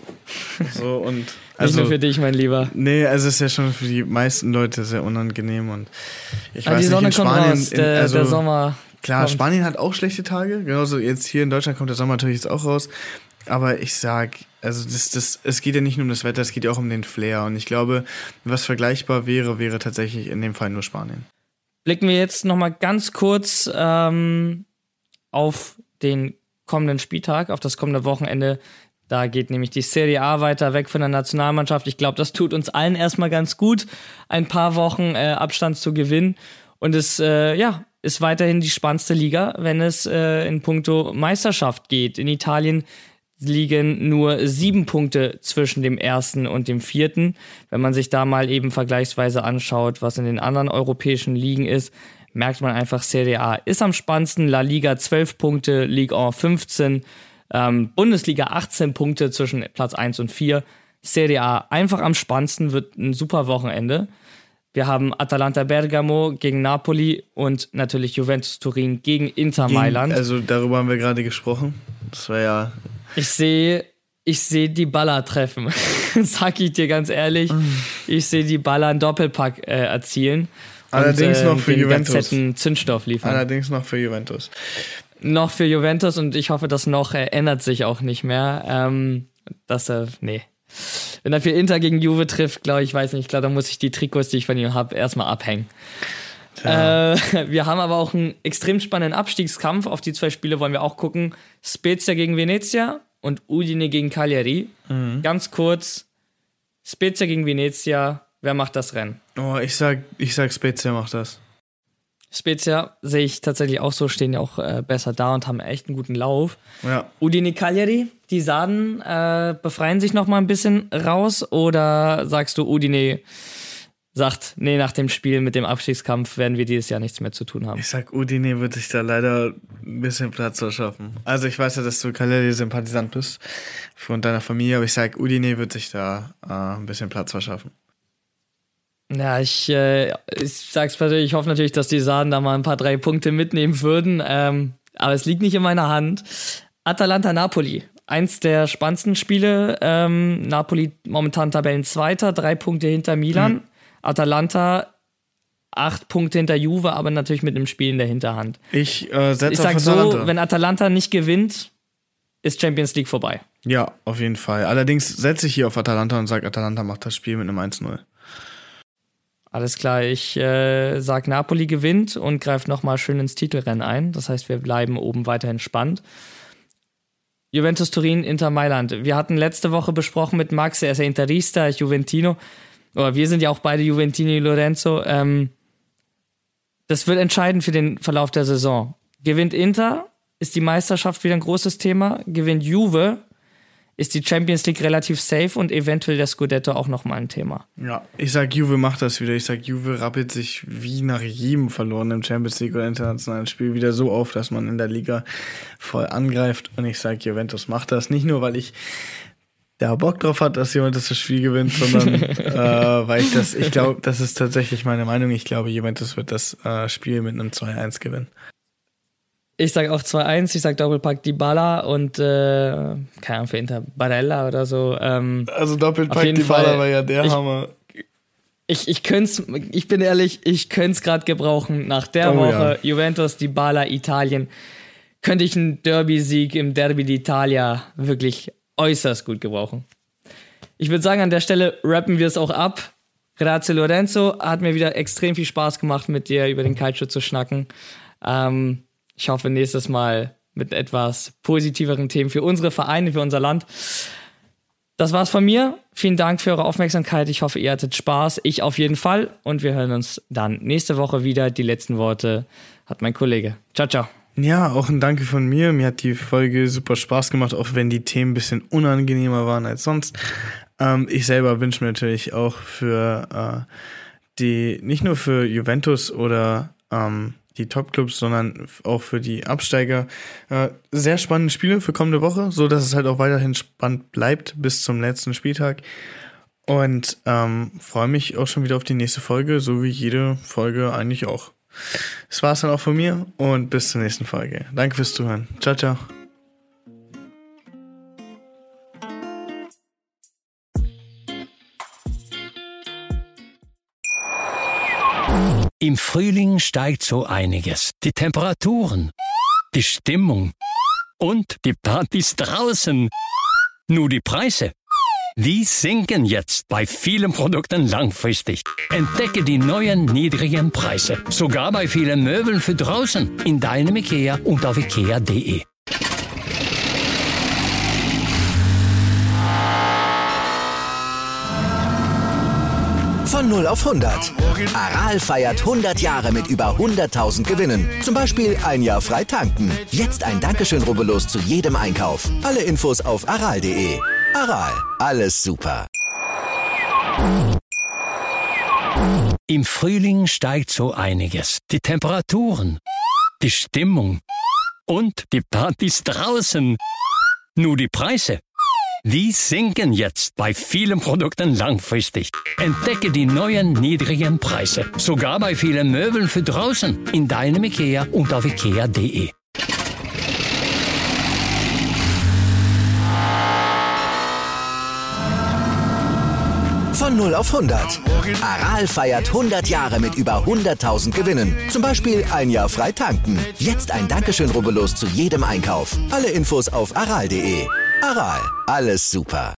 So und Also, also, nicht nur für dich, mein Lieber. Nee, also es ist ja schon für die meisten Leute sehr unangenehm und ich Aber weiß die Sonne nicht, in kommt Spanien, raus, der, in, also, der Sommer klar, kommt. Spanien hat auch schlechte Tage, genauso jetzt hier in Deutschland kommt der Sommer natürlich jetzt auch raus, aber ich sag, also das, das, es geht ja nicht nur um das Wetter, es geht ja auch um den Flair und ich glaube, was vergleichbar wäre, wäre tatsächlich in dem Fall nur Spanien. Blicken wir jetzt nochmal ganz kurz ähm, auf den kommenden Spieltag, auf das kommende Wochenende. Da geht nämlich die Serie A weiter, weg von der Nationalmannschaft. Ich glaube, das tut uns allen erstmal ganz gut, ein paar Wochen äh, Abstand zu gewinnen. Und es äh, ja, ist weiterhin die spannendste Liga, wenn es äh, in puncto Meisterschaft geht. In Italien liegen nur sieben Punkte zwischen dem ersten und dem vierten. Wenn man sich da mal eben vergleichsweise anschaut, was in den anderen europäischen Ligen ist, merkt man einfach, Serie A ist am spannendsten. La Liga zwölf Punkte, Ligue eins fünfzehn, ähm, Bundesliga achtzehn Punkte zwischen Platz eins und vier. Serie A einfach am spannendsten, wird ein super Wochenende. Wir haben Atalanta Bergamo gegen Napoli und natürlich Juventus Turin gegen Inter Gegen, Mailand. also darüber haben wir gerade gesprochen. Das war ja... Ich sehe ich sehe die Baller treffen, sag ich dir ganz ehrlich. Ich sehe die Baller einen Doppelpack äh, erzielen. Allerdings und, äh, noch für den Juventus. ganzen Zündstoff liefern. Allerdings noch für Juventus. Noch für Juventus und ich hoffe, das noch äh, ändert sich auch nicht mehr. Ähm, dass er, nee. Wenn er für Inter gegen Juve trifft, glaube ich, weiß nicht, klar, dann muss ich die Trikots, die ich von ihm habe, erstmal abhängen. Äh, wir haben aber auch einen extrem spannenden Abstiegskampf. Auf die zwei Spiele wollen wir auch gucken. Spezia gegen Venezia und Udine gegen Cagliari. Mhm. Ganz kurz, Spezia gegen Venezia, wer macht das Rennen? Oh, ich sag, ich sag Spezia macht das. Spezia sehe ich tatsächlich auch so, stehen ja auch äh, besser da und haben echt einen guten Lauf. Ja. Udine Cagliari, die Sarden äh, befreien sich noch mal ein bisschen raus oder sagst du, Udine sagt, nee, nach dem Spiel mit dem Abstiegskampf werden wir dieses Jahr nichts mehr zu tun haben? Ich sag, Udine wird sich da leider ein bisschen Platz verschaffen. Also ich weiß ja, dass du Cagliari-Sympathisant bist von deiner Familie, aber ich sag, Udine wird sich da äh, ein bisschen Platz verschaffen. Ja, ich, äh, ich sag's persönlich, ich hoffe natürlich, dass die Sarden da mal ein paar drei Punkte mitnehmen würden, ähm, aber es liegt nicht in meiner Hand. Atalanta-Napoli, eins der spannendsten Spiele. Ähm, Napoli momentan Tabellenzweiter, drei Punkte hinter Milan. Mhm. Atalanta acht Punkte hinter Juve, aber natürlich mit einem Spiel in der Hinterhand. Ich äh, setze ich auf sag Atalanta. So, wenn Atalanta nicht gewinnt, ist Champions League vorbei. Ja, auf jeden Fall. Allerdings setze ich hier auf Atalanta und sage, Atalanta macht das Spiel mit einem eins null. Alles klar, ich äh, sag, Napoli gewinnt und greift nochmal schön ins Titelrennen ein. Das heißt, wir bleiben oben weiterhin spannend. Juventus Turin, Inter Mailand. Wir hatten letzte Woche besprochen mit Max, er ist ja Interista, ich Juventino. Aber wir sind ja auch beide Juventini Lorenzo. Ähm, das wird entscheidend für den Verlauf der Saison. Gewinnt Inter, ist die Meisterschaft wieder ein großes Thema. Gewinnt Juve, ist die Champions League relativ safe und eventuell der Scudetto auch nochmal ein Thema. Ja, ich sag, Juve macht das wieder. Ich sag, Juve rappelt sich wie nach jedem verlorenen Champions League oder internationalen Spiel wieder so auf, dass man in der Liga voll angreift. Und ich sag, Juventus macht das. Nicht nur, weil ich der Bock drauf hat, dass Juventus das Spiel gewinnt, sondern äh, weil ich das, ich glaube, das ist tatsächlich meine Meinung, ich glaube, Juventus wird das äh, Spiel mit einem zwei eins gewinnen. Ich sag auch zwei eins, ich sag Doppelpack Dybala und äh, keine Ahnung, für Inter Barella oder so. Ähm, also Doppelpack Dybala war ja der ich, Hammer. Ich, ich könnte ich bin ehrlich, ich könnte es gerade gebrauchen. Nach der oh, Woche ja. Juventus, Dybala, Italien, könnte ich einen Derby-Sieg im Derby d'Italia wirklich äußerst gut gebrauchen. Ich würde sagen, an der Stelle rappen wir es auch ab. Grazie Lorenzo, hat mir wieder extrem viel Spaß gemacht, mit dir über den Calcio zu schnacken. Ähm, ich hoffe nächstes Mal mit etwas positiveren Themen für unsere Vereine, für unser Land. Das war's von mir. Vielen Dank für eure Aufmerksamkeit. Ich hoffe, ihr hattet Spaß. Ich auf jeden Fall. Und wir hören uns dann nächste Woche wieder. Die letzten Worte hat mein Kollege. Ciao, ciao. Ja, auch ein Danke von mir. Mir hat die Folge super Spaß gemacht, auch wenn die Themen ein bisschen unangenehmer waren als sonst. Ähm, ich selber wünsche mir natürlich auch für äh, die, nicht nur für Juventus oder ähm, die Top-Clubs, sondern auch für die Absteiger äh, sehr spannende Spiele für kommende Woche, so dass es halt auch weiterhin spannend bleibt bis zum letzten Spieltag. Und ähm, freue mich auch schon wieder auf die nächste Folge, so wie jede Folge eigentlich auch. Das war's dann auch von mir und bis zur nächsten Folge. Danke fürs Zuhören. Ciao, ciao. Im Frühling steigt so einiges. Die Temperaturen, die Stimmung und die Partys draußen. Nur die Preise, die sinken jetzt bei vielen Produkten langfristig. Entdecke die neuen niedrigen Preise. Sogar bei vielen Möbeln für draußen. In deinem IKEA und auf ikea punkt de. Von null auf hundert. Aral feiert hundert Jahre mit über hunderttausend Gewinnen. Zum Beispiel ein Jahr frei tanken. Jetzt ein Dankeschön, rubbellos zu jedem Einkauf. Alle Infos auf aral punkt de. Aral, alles super. Im Frühling steigt so einiges. Die Temperaturen, die Stimmung und die Partys draußen. Nur die Preise, die sinken jetzt bei vielen Produkten langfristig. Entdecke die neuen niedrigen Preise. Sogar bei vielen Möbeln für draußen. In deinem IKEA und auf ikea punkt de. Von null auf hundert. Aral feiert hundert Jahre mit über hunderttausend Gewinnen. Zum Beispiel ein Jahr frei tanken. Jetzt ein Dankeschön, rubbellos zu jedem Einkauf. Alle Infos auf aral punkt de. Aral, alles super.